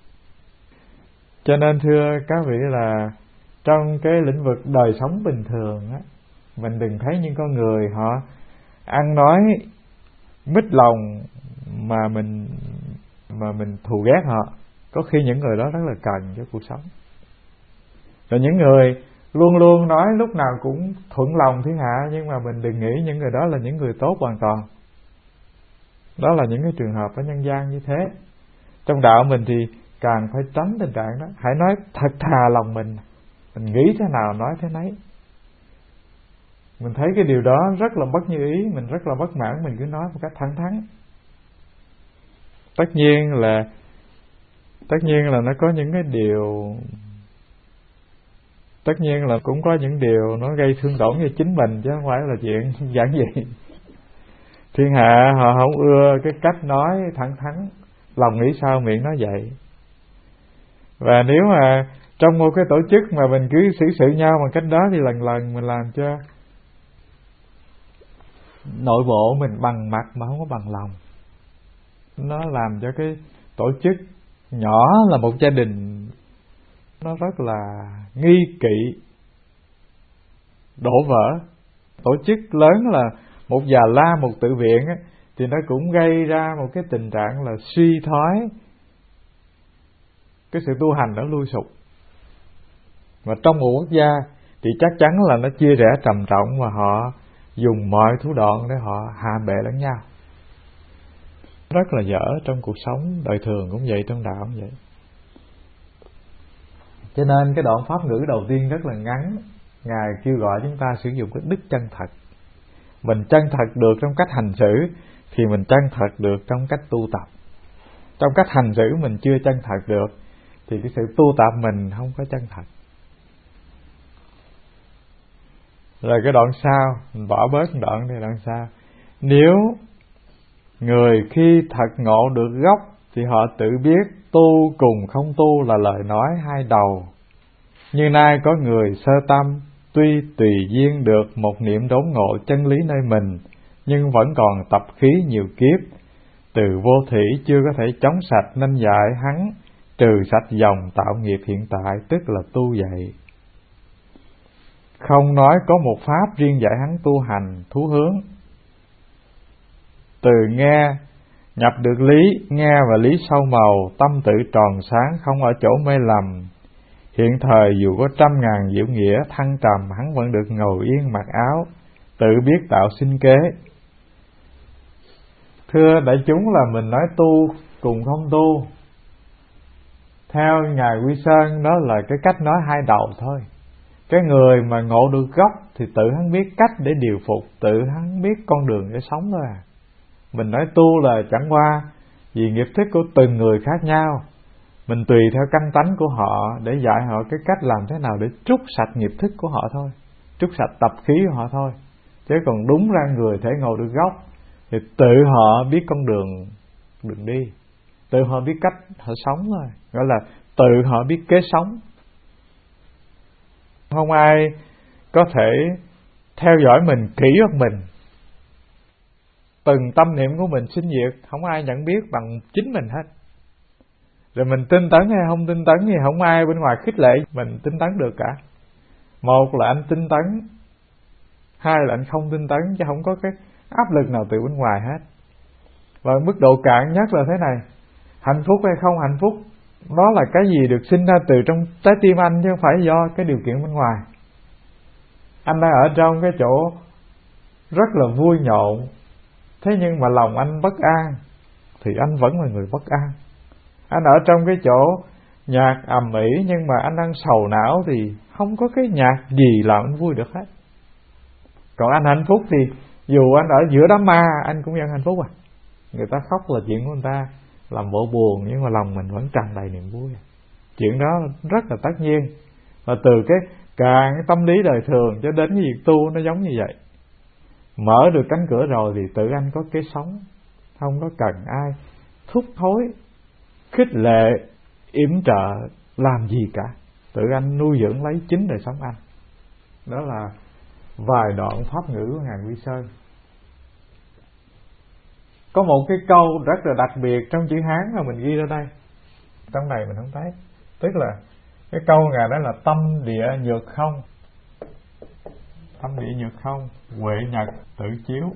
Cho nên thưa các vị là trong cái lĩnh vực đời sống bình thường á, mình đừng thấy những con người họ ăn nói mít lòng mà mình thù ghét họ. Có khi những người đó rất là cần cho cuộc sống. Rồi những người luôn luôn nói lúc nào cũng thuận lòng thiên hạ, nhưng mà mình đừng nghĩ những người đó là những người tốt hoàn toàn. Đó là những cái trường hợp ở nhân gian như thế. Trong đạo mình thì càng phải tránh tình trạng đó. Hãy nói thật thà lòng mình nghĩ thế nào nói thế nấy. Mình thấy cái điều đó rất là bất như ý, mình rất là bất mãn, mình cứ nói một cách thẳng thắn. Tất nhiên là nó có những cái điều, tất nhiên là cũng có những điều nó gây thương tổn cho chính mình, chứ không phải là chuyện giản dị. Thiên hạ họ không ưa cái cách nói thẳng thắn, lòng nghĩ sao miệng nói vậy. Và nếu mà trong một cái tổ chức mà mình cứ xử sự nhau bằng cách đó thì lần lần mình làm cho nội bộ mình bằng mặt mà không có bằng lòng. Nó làm cho cái tổ chức nhỏ là một gia đình nó rất là nghi kỵ, đổ vỡ. Tổ chức lớn là một già la, một tự viện á, thì nó cũng gây ra một cái tình trạng là suy thoái, cái sự tu hành nó lui sụp. Và trong một quốc gia thì chắc chắn là nó chia rẽ trầm trọng, và họ dùng mọi thủ đoạn để họ hạ bệ lẫn nhau. Rất là dở trong cuộc sống đời thường cũng vậy, trong đạo cũng vậy. Cho nên cái đoạn pháp ngữ đầu tiên rất là ngắn. Ngài kêu gọi chúng ta sử dụng cái đức chân thật. Mình chân thật được trong cách hành xử thì mình chân thật được trong cách tu tập. Trong cách hành xử mình chưa chân thật được thì cái sự tu tập mình không có chân thật. Rồi cái đoạn sau, mình bỏ bớt đoạn này, đoạn sau. Nếu người khi thật ngộ được gốc thì họ tự biết tu cùng không tu là lời nói hai đầu. Như nay có người sơ tâm tuy tùy duyên được một niệm đốn ngộ chân lý nơi mình, nhưng vẫn còn tập khí nhiều kiếp. Từ vô thủy chưa có thể chống sạch, nên dạy hắn trừ sạch dòng tạo nghiệp hiện tại, tức là tu dạy. Không nói có một pháp riêng dạy hắn tu hành thú hướng. Từ nghe nhập được lý, nghe và lý sâu màu, tâm tự tròn sáng, không ở chỗ mê lầm. Hiện thời dù có 100.000 diệu nghĩa thăng trầm, hắn vẫn được ngồi yên mặc áo, tự biết tạo sinh kế. Thưa đại chúng, là mình nói tu cùng không tu, theo Ngài Quy Sơn đó là cái cách nói hai đầu thôi. Cái người mà ngộ được gốc thì tự hắn biết cách để điều phục, tự hắn biết con đường để sống thôi à. Mình nói tu là chẳng qua vì nghiệp thức của từng người khác nhau, mình tùy theo căn tánh của họ để dạy họ cái cách làm thế nào để trút sạch nghiệp thức của họ thôi, trút sạch tập khí của họ thôi. Chứ còn đúng ra người thể ngộ được gốc thì tự họ biết con đường đi, tự họ biết cách họ sống thôi, gọi là tự họ biết kế sống. Không ai có thể theo dõi mình kỹ hơn mình. Từng tâm niệm của mình sinh diệt, không ai nhận biết bằng chính mình hết. Rồi mình tinh tấn hay không tinh tấn thì không ai bên ngoài khích lệ mình tinh tấn được cả. Một là anh tinh tấn, hai là anh không tinh tấn, chứ không có cái áp lực nào từ bên ngoài hết. Và mức độ cạn nhất là thế này: hạnh phúc hay không hạnh phúc, đó là cái gì được sinh ra từ trong trái tim anh, chứ không phải do cái điều kiện bên ngoài. Anh đang ở trong cái chỗ rất là vui nhộn, thế nhưng mà lòng anh bất an thì anh vẫn là người bất an. Anh ở trong cái chỗ nhạc ầm ĩ nhưng mà anh đang sầu não thì không có cái nhạc gì làm anh vui được hết. Còn anh hạnh phúc thì dù anh ở giữa đám ma anh cũng vẫn hạnh phúc à. Người ta khóc là chuyện của người ta, làm bộ buồn, nhưng mà lòng mình vẫn tràn đầy niềm vui. Chuyện đó rất là tất nhiên. Và từ cái càng cái tâm lý đời thường cho đến cái việc tu nó giống như vậy. Mở được cánh cửa rồi thì tự anh có cái sống, không có cần ai thúc hối, khích lệ, yểm trợ làm gì cả. Tự anh nuôi dưỡng lấy chính đời sống anh. Đó là vài đoạn pháp ngữ của Ngài Quy Sơn. Có một cái câu rất là đặc biệt trong chữ Hán mà mình ghi ra đây. Trong này mình không thấy. Tức là cái câu Ngài đó là tâm địa nhược không. Tâm địa nhược không, huệ nhật tự chiếu.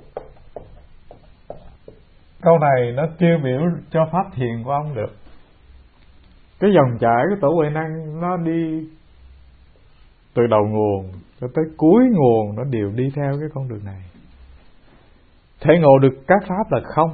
Câu này nó tiêu biểu cho pháp thiền của ông được. Cái dòng chảy của Tổ Huệ Năng nó đi từ đầu nguồn cho tới cuối nguồn, nó đều đi theo cái con đường này. Thể ngộ được các pháp là không,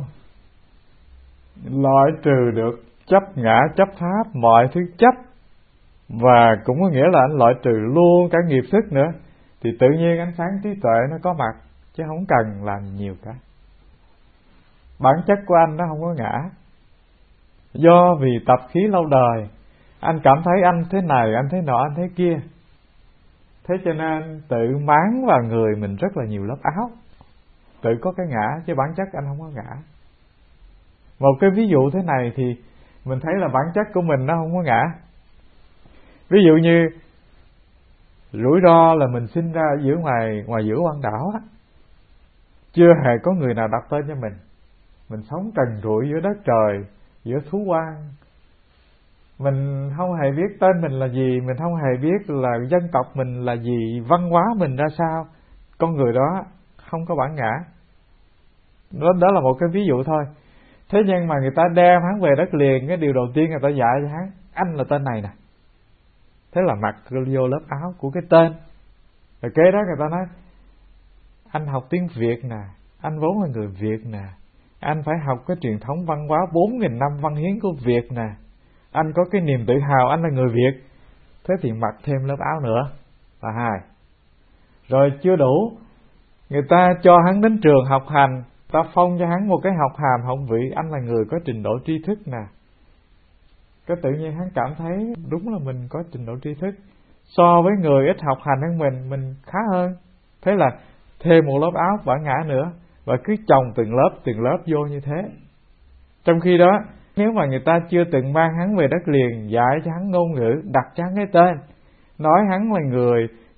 loại trừ được chấp ngã chấp pháp, mọi thứ chấp, và cũng có nghĩa là anh loại trừ luôn cả nghiệp thức nữa, thì tự nhiên ánh sáng trí tuệ nó có mặt, chứ không cần làm nhiều cả. Bản chất của anh nó không có ngã. Do vì tập khí lâu đời, anh cảm thấy anh thế này, anh thế nọ, anh thế kia, thế cho nên tự máng vào người mình rất là nhiều lớp áo, tự có cái ngã, chứ bản chất anh không có ngã. Một cái ví dụ thế này thì mình thấy là bản chất của mình nó không có ngã. Ví dụ như rủi ro là mình sinh ra giữa ngoài giữa quang đảo á, chưa hề có người nào đặt tên cho mình. Mình sống trần trụi giữa đất trời, giữa thú quan. Mình không hề biết tên mình là gì, mình không hề biết là dân tộc mình là gì, văn hóa mình ra sao. Con người đó không có bản ngã. Đó là một cái ví dụ thôi. Thế nhưng mà người ta đem hắn về đất liền, cái điều đầu tiên người ta dạy cho hắn: anh là tên này nè. Thế là mặc vô lớp áo của cái tên. Rồi kế đó người ta nói: anh học tiếng Việt nè, anh vốn là người Việt nè, anh phải học cái truyền thống văn hóa 4.000 năm văn hiến của Việt nè, anh có cái niềm tự hào anh là người Việt. Thế thì mặc thêm lớp áo nữa là 2. Rồi chưa đủ, người ta cho hắn đến trường học hành, ta phong cho hắn một cái học hàm học vị, anh là người có trình độ tri thức nè. Cái tự nhiên hắn cảm thấy đúng là mình có trình độ tri thức, so với người ít học hành hơn mình khá hơn. Thế là thêm một lớp áo bản ngã nữa, và cứ chồng từng lớp vô như thế. Trong khi đó, nếu mà người ta chưa từng mang hắn về đất liền, dạy cho hắn ngôn ngữ, đặt cho hắn cái tên, nói hắn là người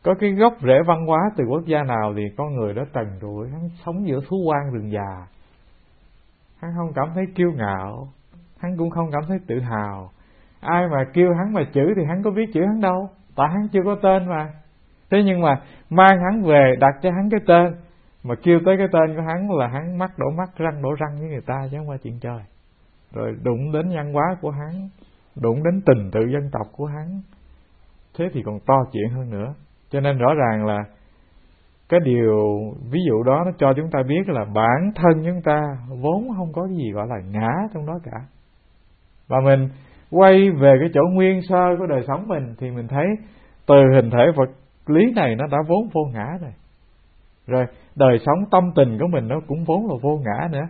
có cái gốc rễ văn hóa từ quốc gia nào thì con người đó trần trụi, hắn sống giữa thú hoang rừng già, hắn không cảm thấy kiêu ngạo, hắn cũng không cảm thấy tự hào. Ai mà kêu hắn mà chữ thì hắn có biết chữ hắn đâu, tại hắn chưa có tên mà. Thế nhưng mà mang hắn về đặt cho hắn cái tên, mà kêu tới cái tên của hắn là hắn mắt đổ mắt, răng đổ răng với người ta, chứ không phải chuyện chơi. Rồi đụng đến văn hóa của hắn, đụng đến tình tự dân tộc của hắn, thế thì còn to chuyện hơn nữa. Cho nên rõ ràng là cái điều ví dụ đó nó cho chúng ta biết là bản thân chúng ta vốn không có cái gì gọi là ngã trong đó cả. Và mình quay về cái chỗ nguyên sơ của đời sống mình thì mình thấy từ hình thể vật lý này nó đã vốn vô ngã rồi. Rồi đời sống tâm tình của mình nó cũng vốn là vô ngã nữa.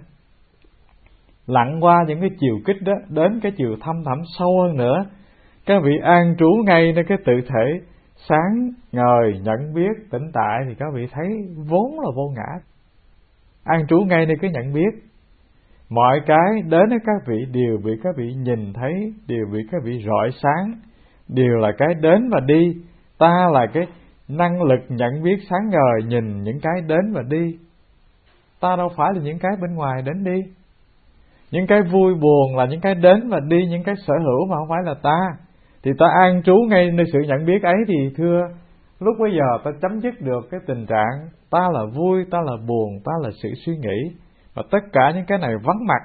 Lặn qua những cái chiều kích đó, đến cái chiều thâm thẳm sâu hơn nữa, các vị an trú ngay nơi cái tự thể sáng ngời nhận biết tĩnh tại thì các vị thấy vốn là vô ngã. An trú ngay nơi cái nhận biết, mọi cái đến với các vị đều bị các vị nhìn thấy, đều bị các vị rọi sáng, đều là cái đến và đi. Ta là cái năng lực nhận biết sáng ngời nhìn những cái đến và đi. Ta đâu phải là những cái bên ngoài đến đi. Những cái vui buồn là những cái đến và đi, những cái sở hữu mà không phải là ta. Thì ta an trú ngay nơi sự nhận biết ấy thì thưa, lúc bây giờ ta chấm dứt được cái tình trạng ta là vui, ta là buồn, ta là sự suy nghĩ, và tất cả những cái này vắng mặt.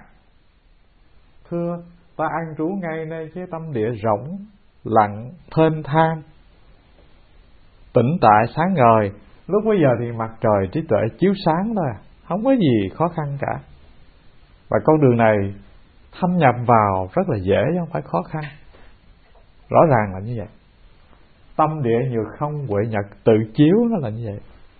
Thưa, ta an trú ngay nơi cái tâm địa rỗng, lặng, thênh thang, tĩnh tại, sáng ngời. Lúc bây giờ thì mặt trời trí tuệ chiếu sáng thôi, không có gì khó khăn cả. Và con đường này thâm nhập vào rất là dễ chứ không phải khó khăn. Rõ ràng là như vậy. Tâm địa nhược không huệ nhật, tự chiếu nó là như vậy.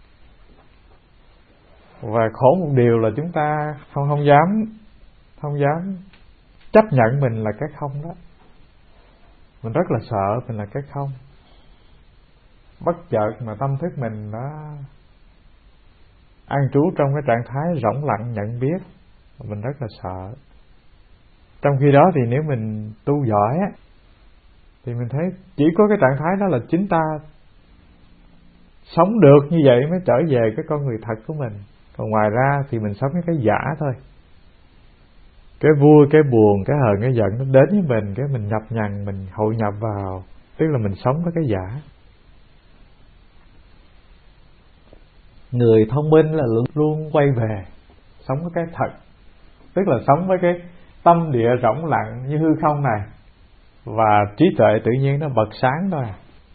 Và khổ một điều là chúng ta không dám chấp nhận mình là cái không đó. Mình rất là sợ mình là cái không. Bất chợt mà tâm thức mình nó an trú trong cái trạng thái rỗng lặng nhận biết, mình rất là sợ. Trong khi đó thì nếu mình tu giỏi á, thì mình thấy chỉ có cái trạng thái đó là chính ta sống được như vậy mới trở về cái con người thật của mình. Còn ngoài ra thì mình sống cái giả thôi. Cái vui, cái buồn, cái hờn, cái giận nó đến với mình, cái mình nhập nhằng, mình hội nhập vào, tức là mình sống với cái giả. Người thông minh là luôn quay về sống với cái thật, tức là sống với cái tâm địa rỗng lặng như hư không này, và trí tuệ tự nhiên nó bật sáng thôi.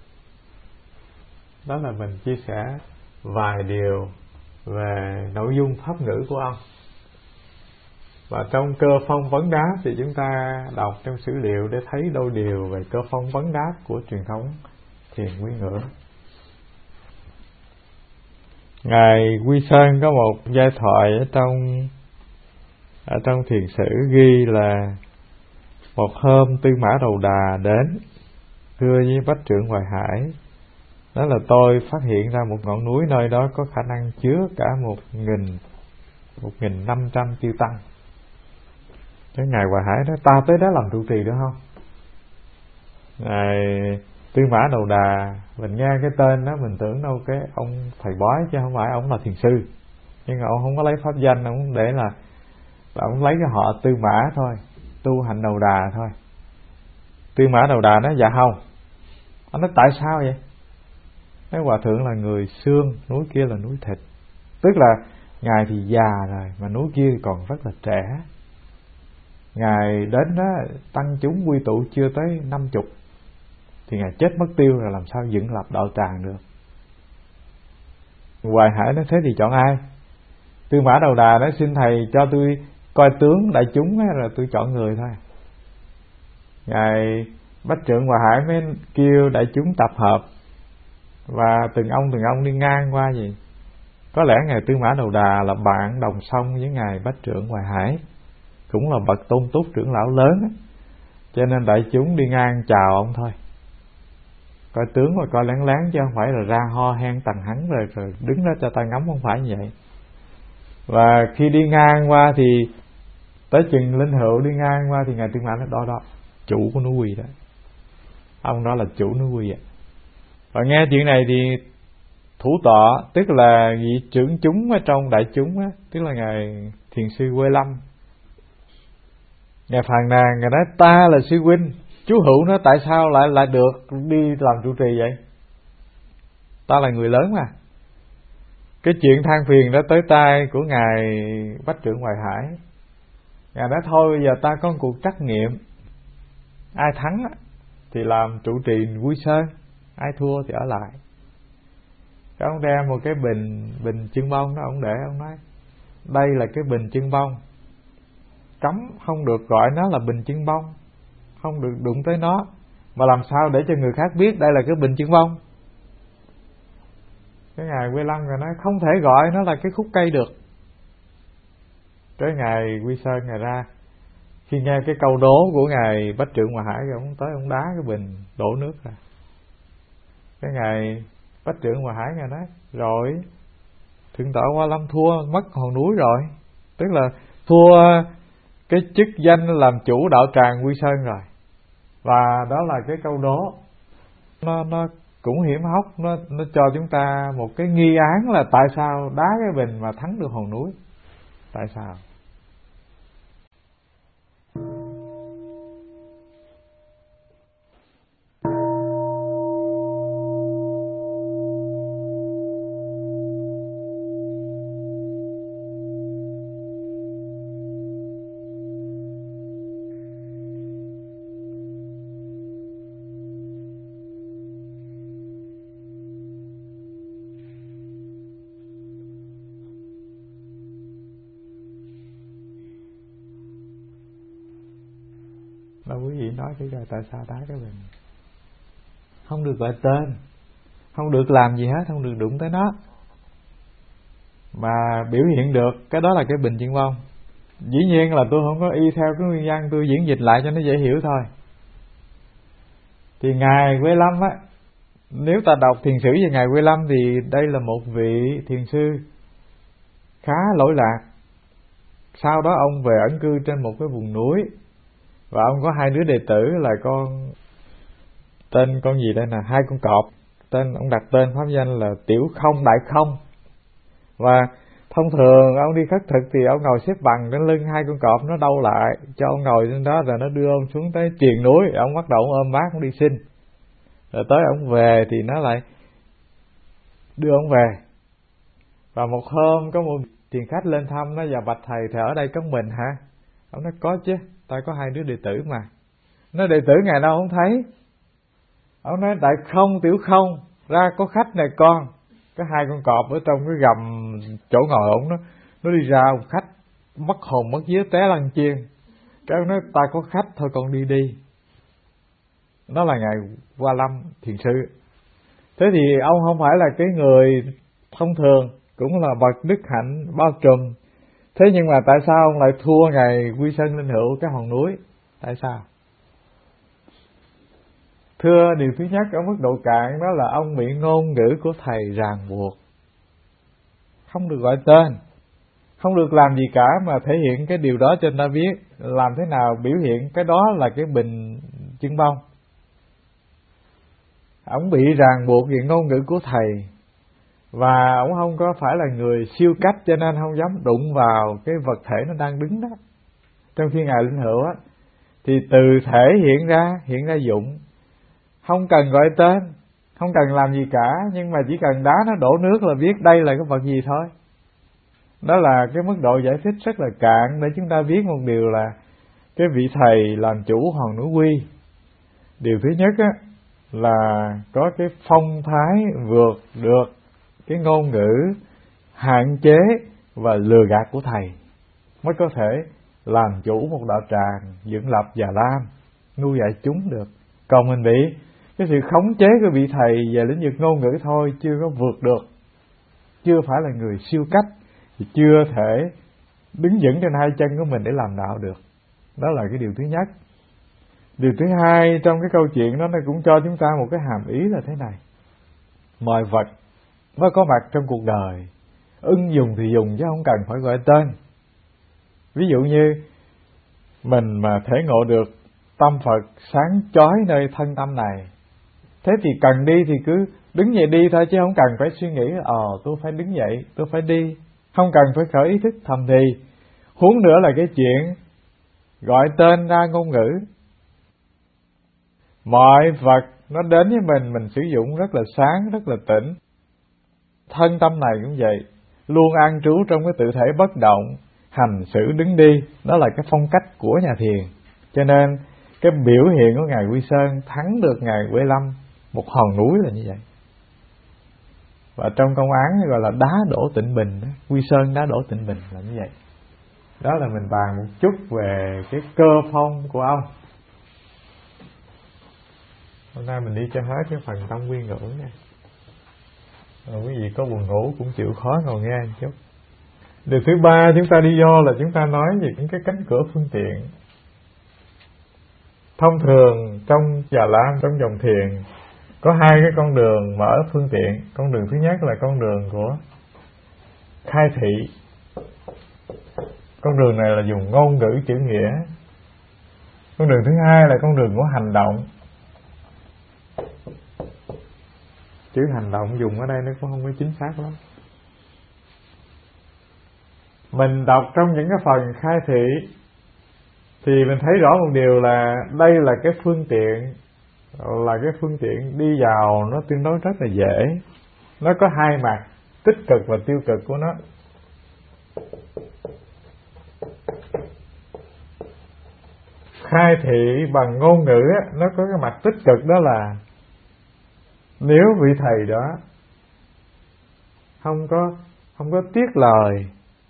Đó là mình chia sẻ vài điều về nội dung pháp ngữ của ông. Và trong cơ phong vấn đáp thì chúng ta đọc trong sử liệu để thấy đôi điều về cơ phong vấn đáp của truyền thống thiền quy ngữ. Ngài Quy Sơn có một giai thoại ở trong thiền sử ghi là: một hôm Tư Mã Đầu Đà đến thưa với Bách Trượng Hoài Hải, đó là tôi phát hiện ra một ngọn núi nơi đó có khả năng chứa cả 1.500 chư tăng. Cái Ngài Hoài Hải nói: ta tới đó làm trụ trì được không? Ngài Tư Mã Đầu Đà, mình nghe cái tên đó mình tưởng đâu cái ông thầy bói chứ không phải ông là thiền sư. Nhưng mà ông không có lấy pháp danh, ông để là ông lấy cái họ Tư Mã thôi, tu hành Đầu Đà thôi. Tư Mã Đầu Đà nói: dạ không. Ông nói: tại sao vậy? Nói: hòa thượng là người xương, núi kia là núi thịt. Tức là Ngài thì già rồi mà núi kia còn rất là trẻ. Ngài đến đó tăng chúng quy tụ chưa tới 50 thì Ngài chết mất tiêu rồi, làm sao dựng lập đạo tràng được. Hoài Hải nói: thế thì chọn ai? Tư Mã Đầu Đà nói: xin thầy cho tôi coi tướng đại chúng rồi tôi chọn người thôi. Ngài Bách Trượng Hoài Hải mới kêu đại chúng tập hợp, và từng ông đi ngang qua gì. Có lẽ Ngài Tư Mã Đầu Đà là bạn đồng song với Ngài Bách Trượng Hoài Hải, cũng là bậc tôn túc trưởng lão lớn, cho nên đại chúng đi ngang chào ông thôi, coi tướng và coi lén lén, chứ không phải là ra ho hen tằng hắn rồi đứng đó cho ta ngắm, không phải như vậy. Và khi đi ngang qua thì tới chừng Linh Hữu đi ngang qua thì Ngài Tư Mã nói: đó chủ của núi Quỳ đó, ông đó là chủ núi Quỳ. Và nghe chuyện này thì thủ tọa, tức là vị trưởng chúng ở trong đại chúng á, tức là ngài thiền sư Quê Lâm. Ngài phàn nàn, ngài nói ta là sư huynh, chú Hữu nói tại sao lại được đi làm trụ trì vậy? Ta là người lớn mà. Cái chuyện than phiền đó tới tai của ngài Bách Trưởng Hoài Hải. Ngài nói thôi bây giờ ta có một cuộc trắc nghiệm, ai thắng thì làm trụ trì Quy Sơn, ai thua thì ở lại. Cái ông đem một cái bình chân bông đó, ông để ông nói đây là cái bình chân bông, cấm không được gọi nó là bình chân bông, không được đụng tới nó, mà làm sao để cho người khác biết đây là cái bình chân bông? Cái ngài Quê Lâm rồi nói không thể gọi nó là cái khúc cây được. Cái ngài Quy Sơn ngài ra, khi nghe cái câu đố của ngài Bách Trưởng Hòa Hải, ông tới ông đá cái bình đổ nước ra. Cái ngài Bách Trưởng Hòa Hải ngài nói rồi thượng tọa Hoa Lâm thua mất hòn núi rồi, tức là thua cái chức danh làm chủ đạo tràng Quy Sơn rồi. Và đó là cái câu đố nó cũng hiểm hóc, nó cho chúng ta một cái nghi án là tại sao đá cái bình mà thắng được hòn núi, tại sao? Là quý vị nói cái rồi tại sao đá cái bình? Không được gọi tên, không được làm gì hết, không được đụng tới nó, mà biểu hiện được cái đó là cái bình chân bông. Dĩ nhiên là tôi không có y theo cái nguyên văn, tôi diễn dịch lại cho nó dễ hiểu thôi. Thì ngài Quê Lâm á, nếu ta đọc thiền sử về ngài Quê Lâm thì đây là một vị thiền sư khá lỗi lạc. Sau đó ông về ẩn cư trên một cái vùng núi, và ông có hai đứa đệ tử là tên con gì đây nè, hai con cọp. Ông đặt tên pháp danh là Tiểu Không, Đại Không. Và thông thường ông đi khất thực thì ông ngồi xếp bằng trên lưng hai con cọp, nó đau lại cho ông ngồi trên đó, rồi nó đưa ông xuống tới triền núi, ông bắt đầu ông ôm bát ông đi xin. Rồi tới ông về thì nó lại đưa ông về. Và một hôm có một thiền khách lên thăm nó và bạch thầy ở đây có mình hả? Ông nói có chứ, ta có hai đứa đệ tử mà. Nói đệ tử ngày đâu không thấy. Ông nói Đại Không, Tiểu Không, ra có khách này con. Cái hai con cọp ở trong cái gầm chỗ ngồi ông nó đi ra, ông khách mất hồn mất vía té lăn chiên. Cái ông nói ta có khách thôi con đi đi. Đó là ngài Hoa Lâm thiền sư. Thế thì ông không phải là cái người thông thường, cũng là bậc đức hạnh bao trùm. Thế nhưng mà tại sao ông lại thua ngài Quy Sơn Linh Hữu cái hòn núi? Tại sao? Thưa, điều thứ nhất ở mức độ cạn đó là ông bị ngôn ngữ của thầy ràng buộc. Không được gọi tên, không được làm gì cả mà thể hiện cái điều đó cho người ta biết. Làm thế nào biểu hiện cái đó là cái bình chân bông. Ông bị ràng buộc vì ngôn ngữ của thầy, và ông không có phải là người siêu cách, cho nên không dám đụng vào cái vật thể nó đang đứng đó. Trong khi ngài Linh Hữu á, thì từ thể hiện ra dụng, không cần gọi tên, không cần làm gì cả, nhưng mà chỉ cần đá nó đổ nước là biết đây là cái vật gì thôi. Đó là cái mức độ giải thích rất là cạn để chúng ta biết một điều là cái vị thầy làm chủ hòn núi Quy, điều thứ nhất á, là có cái phong thái vượt được cái ngôn ngữ hạn chế và lừa gạt của thầy, mới có thể làm chủ một đạo tràng, dựng lập Già Lam, nuôi dạy chúng được. Còn mình bị cái sự khống chế của vị thầy về lĩnh vực ngôn ngữ thôi, chưa có vượt được, chưa phải là người siêu cách, thì chưa thể đứng vững trên hai chân của mình để làm đạo được. Đó là cái điều thứ nhất. Điều thứ hai trong cái câu chuyện đó, nó cũng cho chúng ta một cái hàm ý là thế này: mọi vật nó có mặt trong cuộc đời, ưng dùng thì dùng chứ không cần phải gọi tên. Ví dụ như mình mà thể ngộ được tâm Phật sáng chói nơi thân tâm này, Thế thì cần đi thì cứ đứng dậy đi thôi, chứ không cần phải suy nghĩ tôi phải đứng dậy, tôi phải đi. Không cần phải khởi ý thức thầm thì. Huống nữa là cái chuyện gọi tên ra ngôn ngữ. Mọi vật nó đến với mình sử dụng rất là sáng, rất là tỉnh. Thân tâm này cũng vậy, luôn an trú trong cái tự thể bất động, hành xử đứng đi. Đó là cái phong cách của nhà thiền. Cho nên cái biểu hiện của Ngài Quy Sơn thắng được Ngài Huệ Lâm, một hòn núi là như vậy. Và trong công án gọi là đá đổ Tịnh Bình đó. Quy Sơn đá đổ Tịnh Bình là như vậy. Đó là mình bàn một chút về cái cơ phong của ông. Hôm nay mình đi cho hết cái phần tâm quy ngữ nha. Quý vị có buồn ngủ cũng chịu khó ngồi nghe một chút. Điều thứ ba chúng ta đi vô là chúng ta nói về những cái cánh cửa phương tiện. Thông thường trong Già Lam, trong dòng thiền, có hai cái con đường mở phương tiện. Con đường thứ nhất là con đường của khai thị. Con đường này là dùng ngôn ngữ chữ nghĩa. Con đường thứ hai là con đường của hành động. Chữ hành động dùng ở đây nó cũng không có chính xác lắm. Mình đọc trong những cái phần khai thị thì mình thấy rõ một điều là đây là cái phương tiện, là cái phương tiện đi vào nó tương đối rất là dễ. Nó có hai mặt, tích cực và tiêu cực của nó. Khai thị bằng ngôn ngữ á, nó có cái mặt tích cực, đó là nếu vị thầy đó không có tiếc lời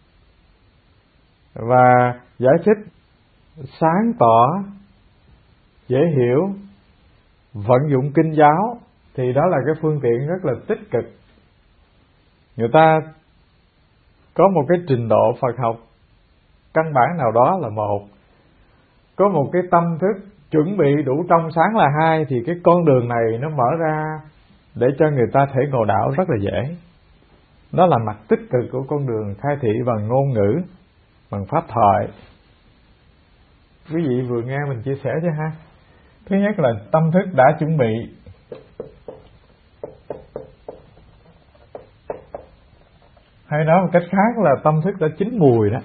và giải thích sáng tỏ, dễ hiểu, vận dụng kinh giáo, thì đó là cái phương tiện rất là tích cực. Người ta có một cái trình độ Phật học căn bản nào đó là một, có một cái tâm thức chuẩn bị đủ trong sáng là hai, thì cái con đường này nó mở ra để cho người ta thể ngộ đạo rất là dễ. Đó là mặt tích cực của con đường khai thị bằng ngôn ngữ, bằng pháp thoại. Quý vị vừa nghe mình chia sẻ chứ ha. Thứ nhất là tâm thức đã chuẩn bị. Hay nói một cách khác là tâm thức đã chín mùi đó.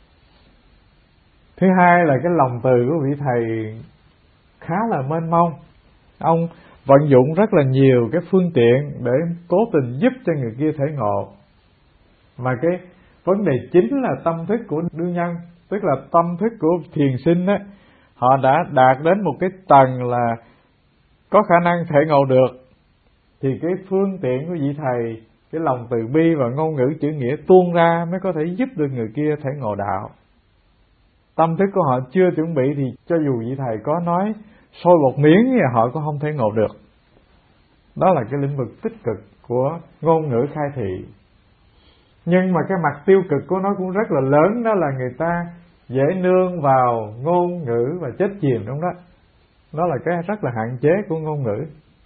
Thứ hai là cái lòng từ của vị thầy khá là mênh mông. Ông vận dụng rất là nhiều cái phương tiện để cố tình giúp cho người kia thể ngộ. Mà cái vấn đề chính là tâm thức của đương nhân, tức là tâm thức của thiền sinh á, họ đã đạt đến một cái tầng là có khả năng thể ngộ được, thì cái phương tiện của vị thầy, cái lòng từ bi và ngôn ngữ chữ nghĩa tuôn ra mới có thể giúp được người kia thể ngộ đạo. Tâm thức của họ chưa chuẩn bị thì cho dù vị thầy có nói sôi một miếng thì họ cũng không thể ngộ được. Đó là cái lĩnh vực tích cực của ngôn ngữ khai thị. Nhưng mà cái mặt tiêu cực của nó cũng rất là lớn, đó là người ta dễ nương vào ngôn ngữ và chết chìm trong đó. Đó là cái rất là hạn chế của ngôn ngữ.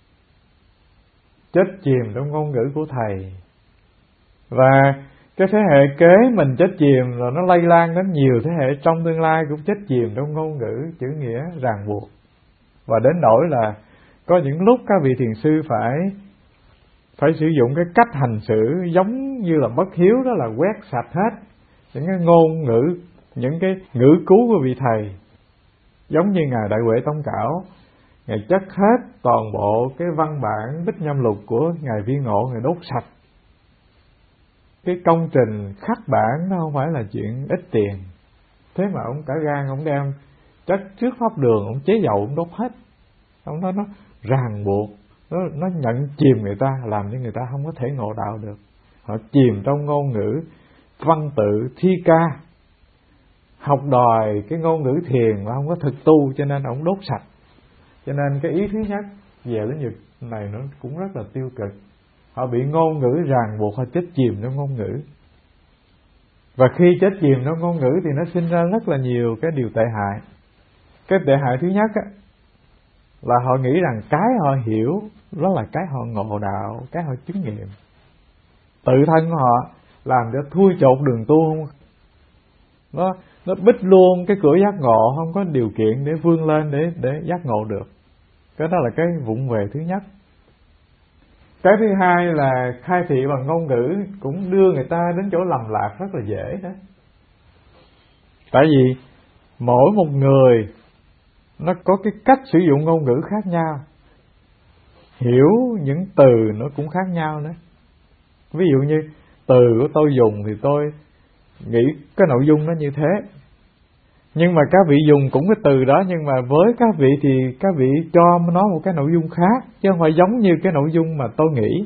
Chết chìm trong ngôn ngữ của thầy. Và cái thế hệ kế mình chết chìm rồi nó lây lan đến nhiều thế hệ trong tương lai cũng chết chìm trong ngôn ngữ chữ nghĩa ràng buộc. Và đến nỗi là có những lúc các vị thiền sư phải sử dụng cái cách hành xử giống như là bất hiếu, đó là quét sạch hết những cái ngôn ngữ, những cái ngữ cứu của vị thầy. Giống như Ngài Đại Huệ Tông Cảo, Ngài chất hết toàn bộ cái văn bản Bích Nhâm Lục của Ngài Viên Ngộ, Ngài đốt sạch. Cái công trình khắc bản nó không phải là chuyện ít tiền. Thế mà ông cả gan ông đem chất trước pháp đường, ông chế dầu ông đốt hết. Ông nói nó ràng buộc, nó nhận chìm người ta, làm cho người ta không có thể ngộ đạo được. Họ chìm trong ngôn ngữ văn tự thi ca, học đòi cái ngôn ngữ thiền mà không có thực tu, cho nên ông đốt sạch. Cho nên cái ý thứ nhất về lĩnh vực này nó cũng rất là tiêu cực. Họ bị ngôn ngữ ràng buộc, họ chết chìm trong ngôn ngữ. Và khi chết chìm trong ngôn ngữ thì nó sinh ra rất là nhiều cái điều tệ hại. Cái tệ hại thứ nhất á, là họ nghĩ rằng cái họ hiểu đó là cái họ ngộ đạo, cái họ chứng nghiệm. Tự thân của họ làm cho thui chột đường tu, nó bích luôn cái cửa giác ngộ, không có điều kiện để vươn lên để giác ngộ được. Cái đó là cái vụng về thứ nhất. Cái thứ hai là khai thị bằng ngôn ngữ cũng đưa người ta đến chỗ lầm lạc rất là dễ đó. Tại vì mỗi một người nó có cái cách sử dụng ngôn ngữ khác nhau, hiểu những từ nó cũng khác nhau nữa. Ví dụ như từ của tôi dùng thì tôi nghĩ cái nội dung nó như thế, nhưng mà các vị dùng cũng cái từ đó, nhưng mà với các vị thì các vị cho nó một cái nội dung khác, chứ không phải giống như cái nội dung mà tôi nghĩ.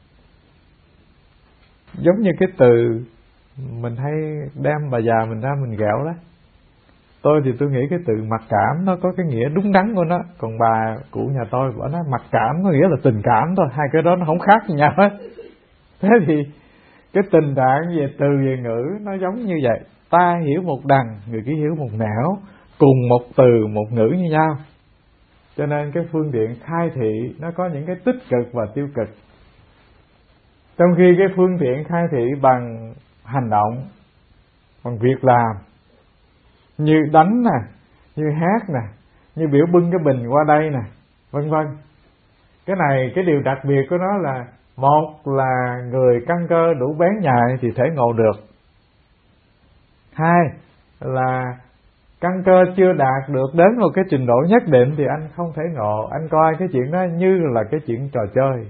Giống như cái từ mình hay đem bà già mình ra mình ghẹo đó. Tôi thì tôi nghĩ cái từ mặc cảm nó có cái nghĩa đúng đắn của nó, còn bà cụ nhà tôi bảo nó mặc cảm có nghĩa là tình cảm thôi, hai cái đó nó không khác gì nhau hết. Thế thì cái tình trạng về từ về ngữ nó giống như vậy. Ta hiểu một đằng, người kia hiểu một nẻo, cùng một từ một ngữ như nhau. Cho nên cái phương tiện khai thị nó có những cái tích cực và tiêu cực. Trong khi cái phương tiện khai thị bằng hành động, bằng việc làm, như đánh nè, như hát nè, như biểu bưng cái bình qua đây nè, vân vân. Cái này cái điều đặc biệt của nó là, một là người căn cơ đủ bén nhạy thì thể ngộ được. Hai là căn cơ chưa đạt được đến một cái trình độ nhất định thì anh không thể ngộ. Anh coi cái chuyện đó như là cái chuyện trò chơi,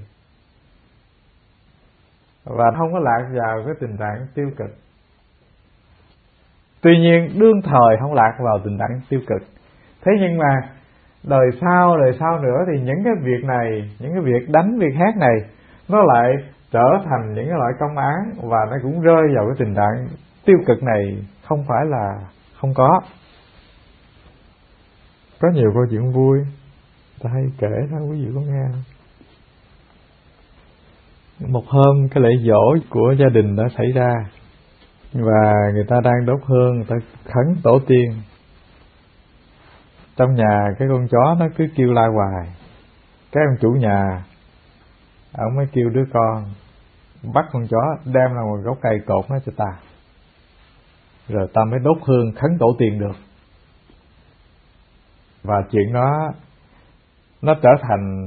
và không có lạc vào cái tình trạng tiêu cực. Tuy nhiên đương thời không lạc vào tình trạng tiêu cực. Thế nhưng mà đời sau nữa thì những cái việc này, những cái việc đánh, việc hát này, nó lại trở thành những cái loại công án, và nó cũng rơi vào cái tình trạng tiêu cực này, không phải là không có. Có nhiều câu chuyện vui ta hay kể đó, quý vị có nghe không? Một hôm cái lễ giỗ của gia đình đã xảy ra, và người ta đang đốt hương, người ta khấn tổ tiên. Trong nhà cái con chó nó cứ kêu la hoài. Cái ông chủ nhà ông mới kêu đứa con bắt con chó đem ra một gốc cây cột nó cho ta, rồi ta mới đốt hương khấn tổ tiên được. Và chuyện đó nó trở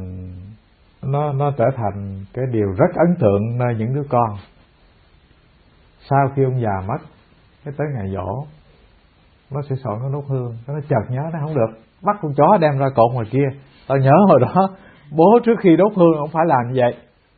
thành cái điều rất ấn tượng nơi những đứa con. Sau khi ông già mất, cái tới ngày giỗ, nó sẽ soạn nó đốt hương, nó chợt nhớ nó không được bắt con chó đem ra cột ngoài kia. Tao nhớ hồi đó bố trước khi đốt hương ông phải làm như vậy.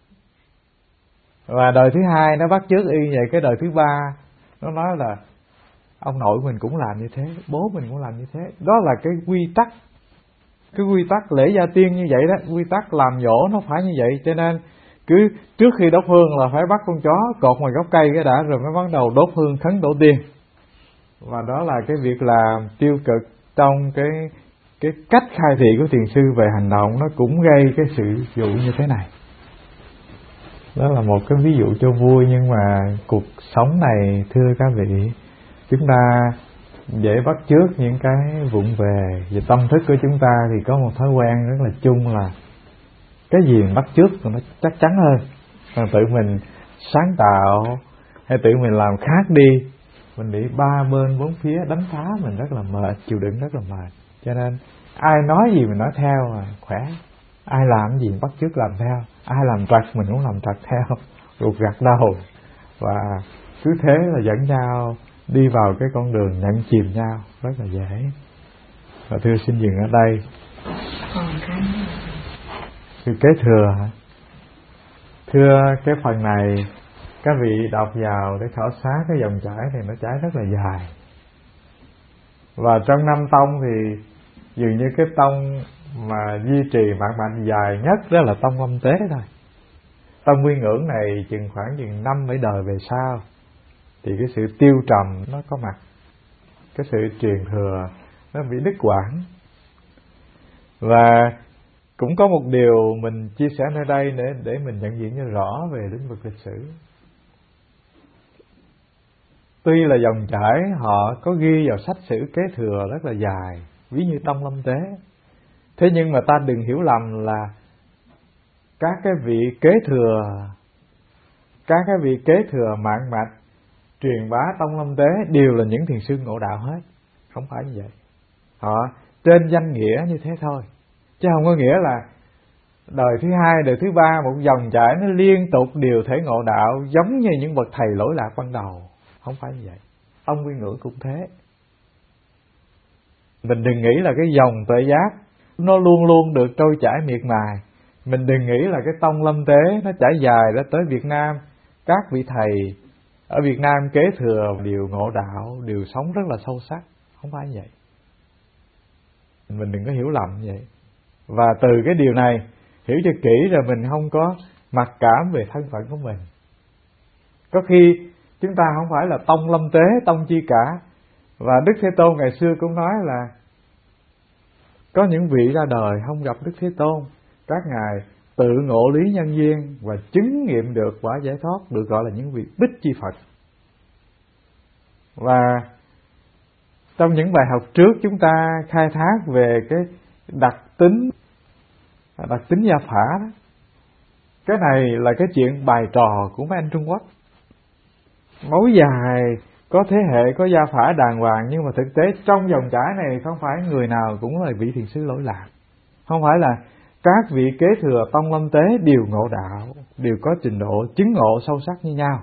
Và đời thứ hai nó bắt chước y vậy. Cái đời thứ ba nó nói là ông nội mình cũng làm như thế, bố mình cũng làm như thế. Đó là cái quy tắc, cái quy tắc lễ gia tiên như vậy đó. Quy tắc làm dỗ nó phải như vậy. Cho nên cứ trước khi đốt hương là phải bắt con chó cột ngoài gốc cây cái đã, rồi mới bắt đầu đốt hương khấn tổ tiên. Và đó là cái việc làm tiêu cực trong cái cách khai thị của thiền sư về hành động, nó cũng gây cái sự dụ như thế này. Đó là một cái ví dụ cho vui, nhưng mà cuộc sống này thưa các vị, chúng ta dễ bắt chước những cái vụng về. Và tâm thức của chúng ta thì có một thói quen rất là chung là cái gì bắt chước thì nó chắc chắn hơn. Còn tự mình sáng tạo hay tự mình làm khác đi, mình bị ba bên bốn phía đánh phá, mình rất là mệt, chịu đựng rất là mệt. Cho nên ai nói gì mình nói theo là khỏe. Ai làm gì bắt chước làm theo, ai làm trật mình cũng làm trật theo, ruột gặt đầu. Và cứ thế là dẫn nhau đi vào cái con đường nhận chìm nhau rất là dễ. Và thưa xin dừng ở đây. Thưa kế thừa hả? Thưa cái phần này các vị đọc vào để khảo sát cái dòng chảy thì nó chảy rất là dài. Và trong năm tông thì dường như cái tông mà duy trì mạng mạnh dài nhất đó là tông Âm Tế thôi. Tông Nguyên Ngưỡng này khoảng 5-7 đời về sau thì cái sự tiêu trầm nó có mặt, cái sự truyền thừa nó bị đứt quãng. Và cũng có một điều mình chia sẻ nơi đây để mình nhận diện cho rõ về lĩnh vực lịch sử. Tuy là dòng chảy họ có ghi vào sách sử kế thừa rất là dài, ví như Tông Lâm Tế, thế nhưng mà ta đừng hiểu lầm là các cái vị kế thừa mạng mạch truyền bá Tông Lâm Tế đều là những thiền sư ngộ đạo hết. Không phải như vậy. Họ trên danh nghĩa như thế thôi, chứ không có nghĩa đời thứ hai, đời thứ ba, một dòng chảy nó liên tục đều thể ngộ đạo, giống như những bậc thầy lỗi lạc ban đầu. Không phải như vậy. Ông Nguyên Ngưỡng cũng thế. Mình đừng nghĩ là cái dòng tuệ giác nó luôn luôn được trôi chảy miệt mài. Mình đừng nghĩ là cái tông Lâm Tế nó trải dài ra tới Việt Nam. Các vị thầy ở Việt Nam kế thừa đều ngộ đạo, đều sống rất là sâu sắc. Không phải như vậy. Mình đừng có hiểu lầm như vậy. Và từ cái điều này, hiểu cho kỹ rồi mình không có mặc cảm về thân phận của mình. Có khi chúng ta không phải là tông Lâm Tế, tông chi cả. Và Đức Thế Tôn ngày xưa cũng nói là có những vị ra đời không gặp Đức Thế Tôn, các ngài tự ngộ lý nhân duyên và chứng nghiệm được quả giải thoát, được gọi là những vị Bích Chi Phật. Và trong những bài học trước chúng ta khai thác về cái đặc tính gia phả đó. Cái này là cái chuyện bài trò của mấy anh Trung Quốc. Nối dài có thế hệ có gia phả đàng hoàng, nhưng mà thực tế trong dòng chảy này không phải người nào cũng là vị thiền sư lỗi lạc. Không phải là các vị kế thừa tông Lâm Tế đều ngộ đạo, đều có trình độ chứng ngộ sâu sắc như nhau.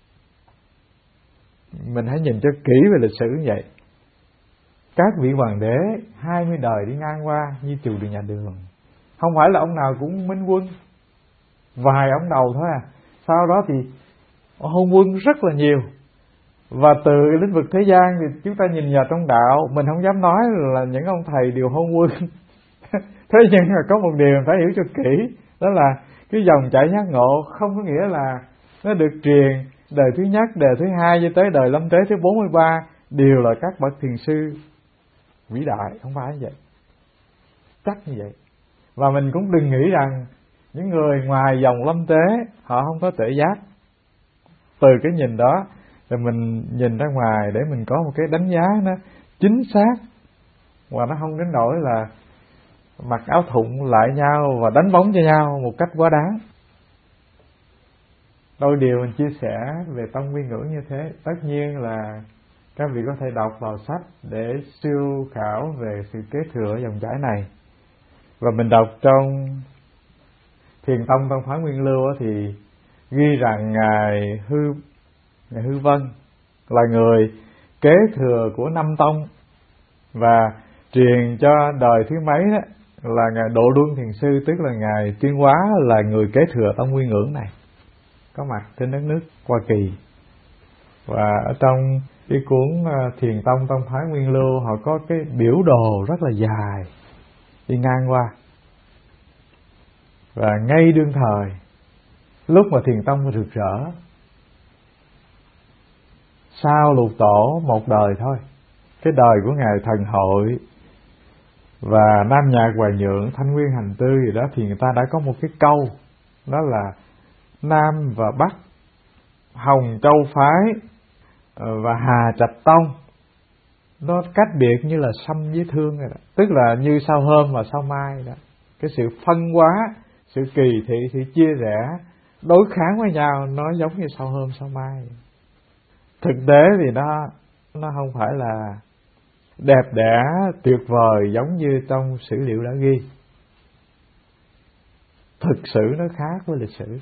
Mình hãy nhìn cho kỹ về lịch sử như vậy. Các vị hoàng đế 20 đời đi ngang qua như chùa Đường Nhà Đường, không phải là ông nào cũng minh quân, vài ông đầu thôi à. Sau đó thì hôn quân rất là nhiều. Và từ lĩnh vực thế gian thì chúng ta nhìn vào trong đạo, mình không dám nói là những ông thầy đều hôn quân. Thế nhưng mà có một điều phải hiểu cho kỹ, đó là cái dòng chảy giác ngộ không có nghĩa là nó được truyền đời thứ nhất, đời thứ hai cho tới đời Lâm Tế thứ 43 đều là các bậc thiền sư vĩ đại, không phải như vậy. Chắc như vậy. Và mình cũng đừng nghĩ rằng những người ngoài dòng Lâm Tế họ không có tuệ giác. Từ cái nhìn đó rồi mình nhìn ra ngoài để mình có một cái đánh giá nó chính xác, và nó không đến nỗi là mặc áo thụng lại nhau và đánh bóng cho nhau một cách quá đáng. Đôi điều mình chia sẻ về tông Nguyên Ngưỡng như thế. Tất nhiên là các vị có thể đọc vào sách để siêu khảo về sự kế thừa dòng chảy này. Và mình đọc trong Thiền Tông Tông Phái Nguyên Lưu thì ghi rằng Ngài Hư Vân là người kế thừa của năm tông, và truyền cho đời thứ mấy đó là Ngài Độ Luân Thiền Sư, tức là Ngài Tuyên Hóa là người kế thừa tông Nguyên Ngưỡng này, có mặt trên đất nước Hoa Kỳ. Và ở trong cái cuốn Thiền Tông Tông Phái Nguyên Lưu họ có cái biểu đồ rất là dài đi ngang qua. Và ngay đương thời lúc mà Thiền Tông rực rỡ, sau Lục Tổ một đời thôi, cái đời của Ngài Thần Hội và Nam Nhạc Hoài Nhượng, Thanh Nguyên Hành Tư gì đó, thì người ta đã có một cái câu, đó là Nam và Bắc, Hồng Châu Phái và Hà Trạch Tông, nó cách biệt như là sâm với thương rồi đó. Tức là như sao hôm và sao mai đó. Cái sự phân hóa, sự kỳ thị, sự chia rẽ, đối kháng với nhau, nó giống như sao hôm sao mai. Thực tế thì nó không phải là đẹp đẽ tuyệt vời giống như trong sử liệu đã ghi. Thực sự nó khác với lịch sử.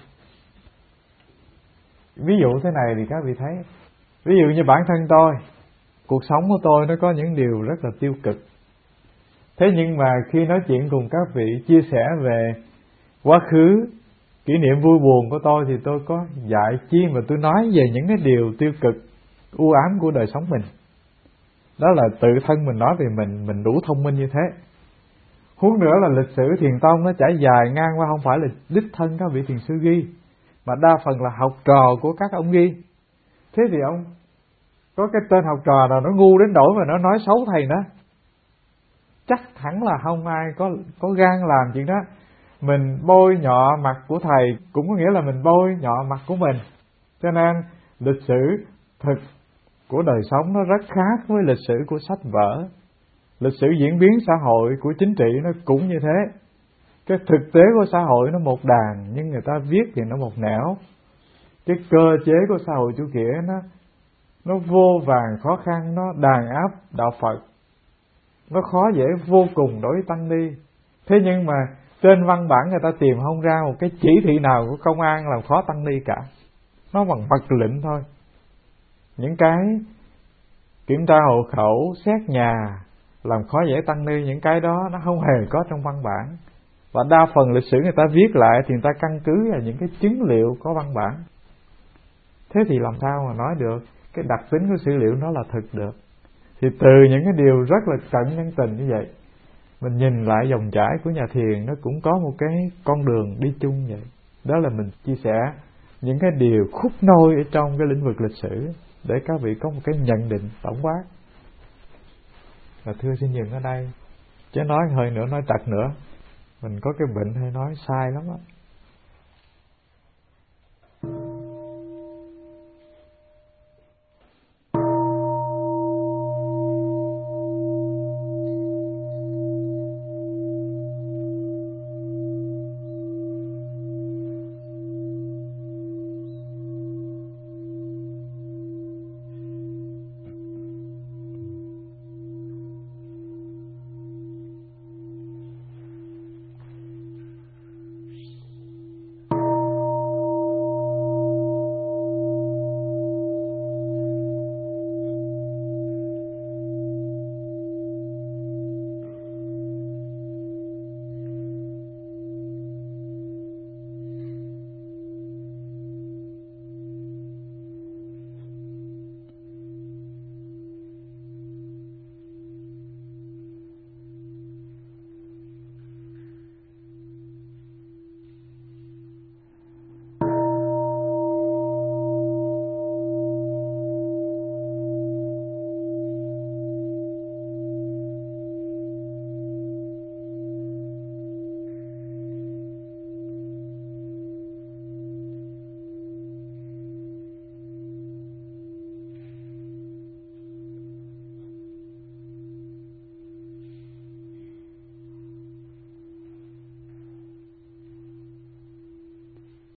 Ví dụ thế này thì các vị thấy, ví dụ như bản thân tôi, cuộc sống của tôi nó có những điều rất là tiêu cực. Thế nhưng mà khi nói chuyện cùng các vị, chia sẻ về quá khứ, kỷ niệm vui buồn của tôi, thì tôi có dạy chi mà tôi nói về những cái điều tiêu cực, u ám của đời sống mình. Đó là tự thân mình nói về mình đủ thông minh như thế. Huống nữa là lịch sử Thiền Tông nó trải dài ngang qua, không phải là đích thân các vị thiền sư ghi, mà đa phần là học trò của các ông ghi. Thế thì ông có cái tên học trò nào nó ngu đến nỗi mà nó nói xấu thầy nữa? Chắc hẳn là không ai có gan làm chuyện đó. Mình bôi nhọ mặt của thầy cũng có nghĩa là mình bôi nhọ mặt của mình. Cho nên lịch sử thực của đời sống nó rất khác với lịch sử của sách vở. Lịch sử diễn biến xã hội của chính trị nó cũng như thế. Cái thực tế của xã hội nó một đàn, nhưng người ta viết thì nó một nẻo. Cái cơ chế của xã hội chủ nghĩa nó vô vàn khó khăn, nó đàn áp đạo Phật, nó khó dễ vô cùng đối với tăng ni. Thế nhưng mà Trên văn bản người ta tìm không ra một cái chỉ thị nào của công an làm khó tăng ni cả. Nó bằng mật lệnh thôi. Những cái kiểm tra hộ khẩu, xét nhà, làm khó dễ tăng ni, những cái đó nó không hề có trong văn bản. Và đa phần lịch sử người ta viết lại thì người ta căn cứ vào những cái chứng liệu có văn bản. Thế thì làm sao mà nói được cái đặc tính của sử liệu nó là thực được. Thì từ những cái điều rất là cận nhân tình như vậy, mình nhìn lại dòng chảy của nhà thiền, nó cũng có một cái con đường đi chung vậy. Đó là mình chia sẻ những cái điều khúc nôi ở trong cái lĩnh vực lịch sử, để các vị có một cái nhận định tổng quát. Và thưa xin dừng ở đây, chứ nói hơi nữa, nói trật nữa, mình có cái bệnh hay nói sai lắm á.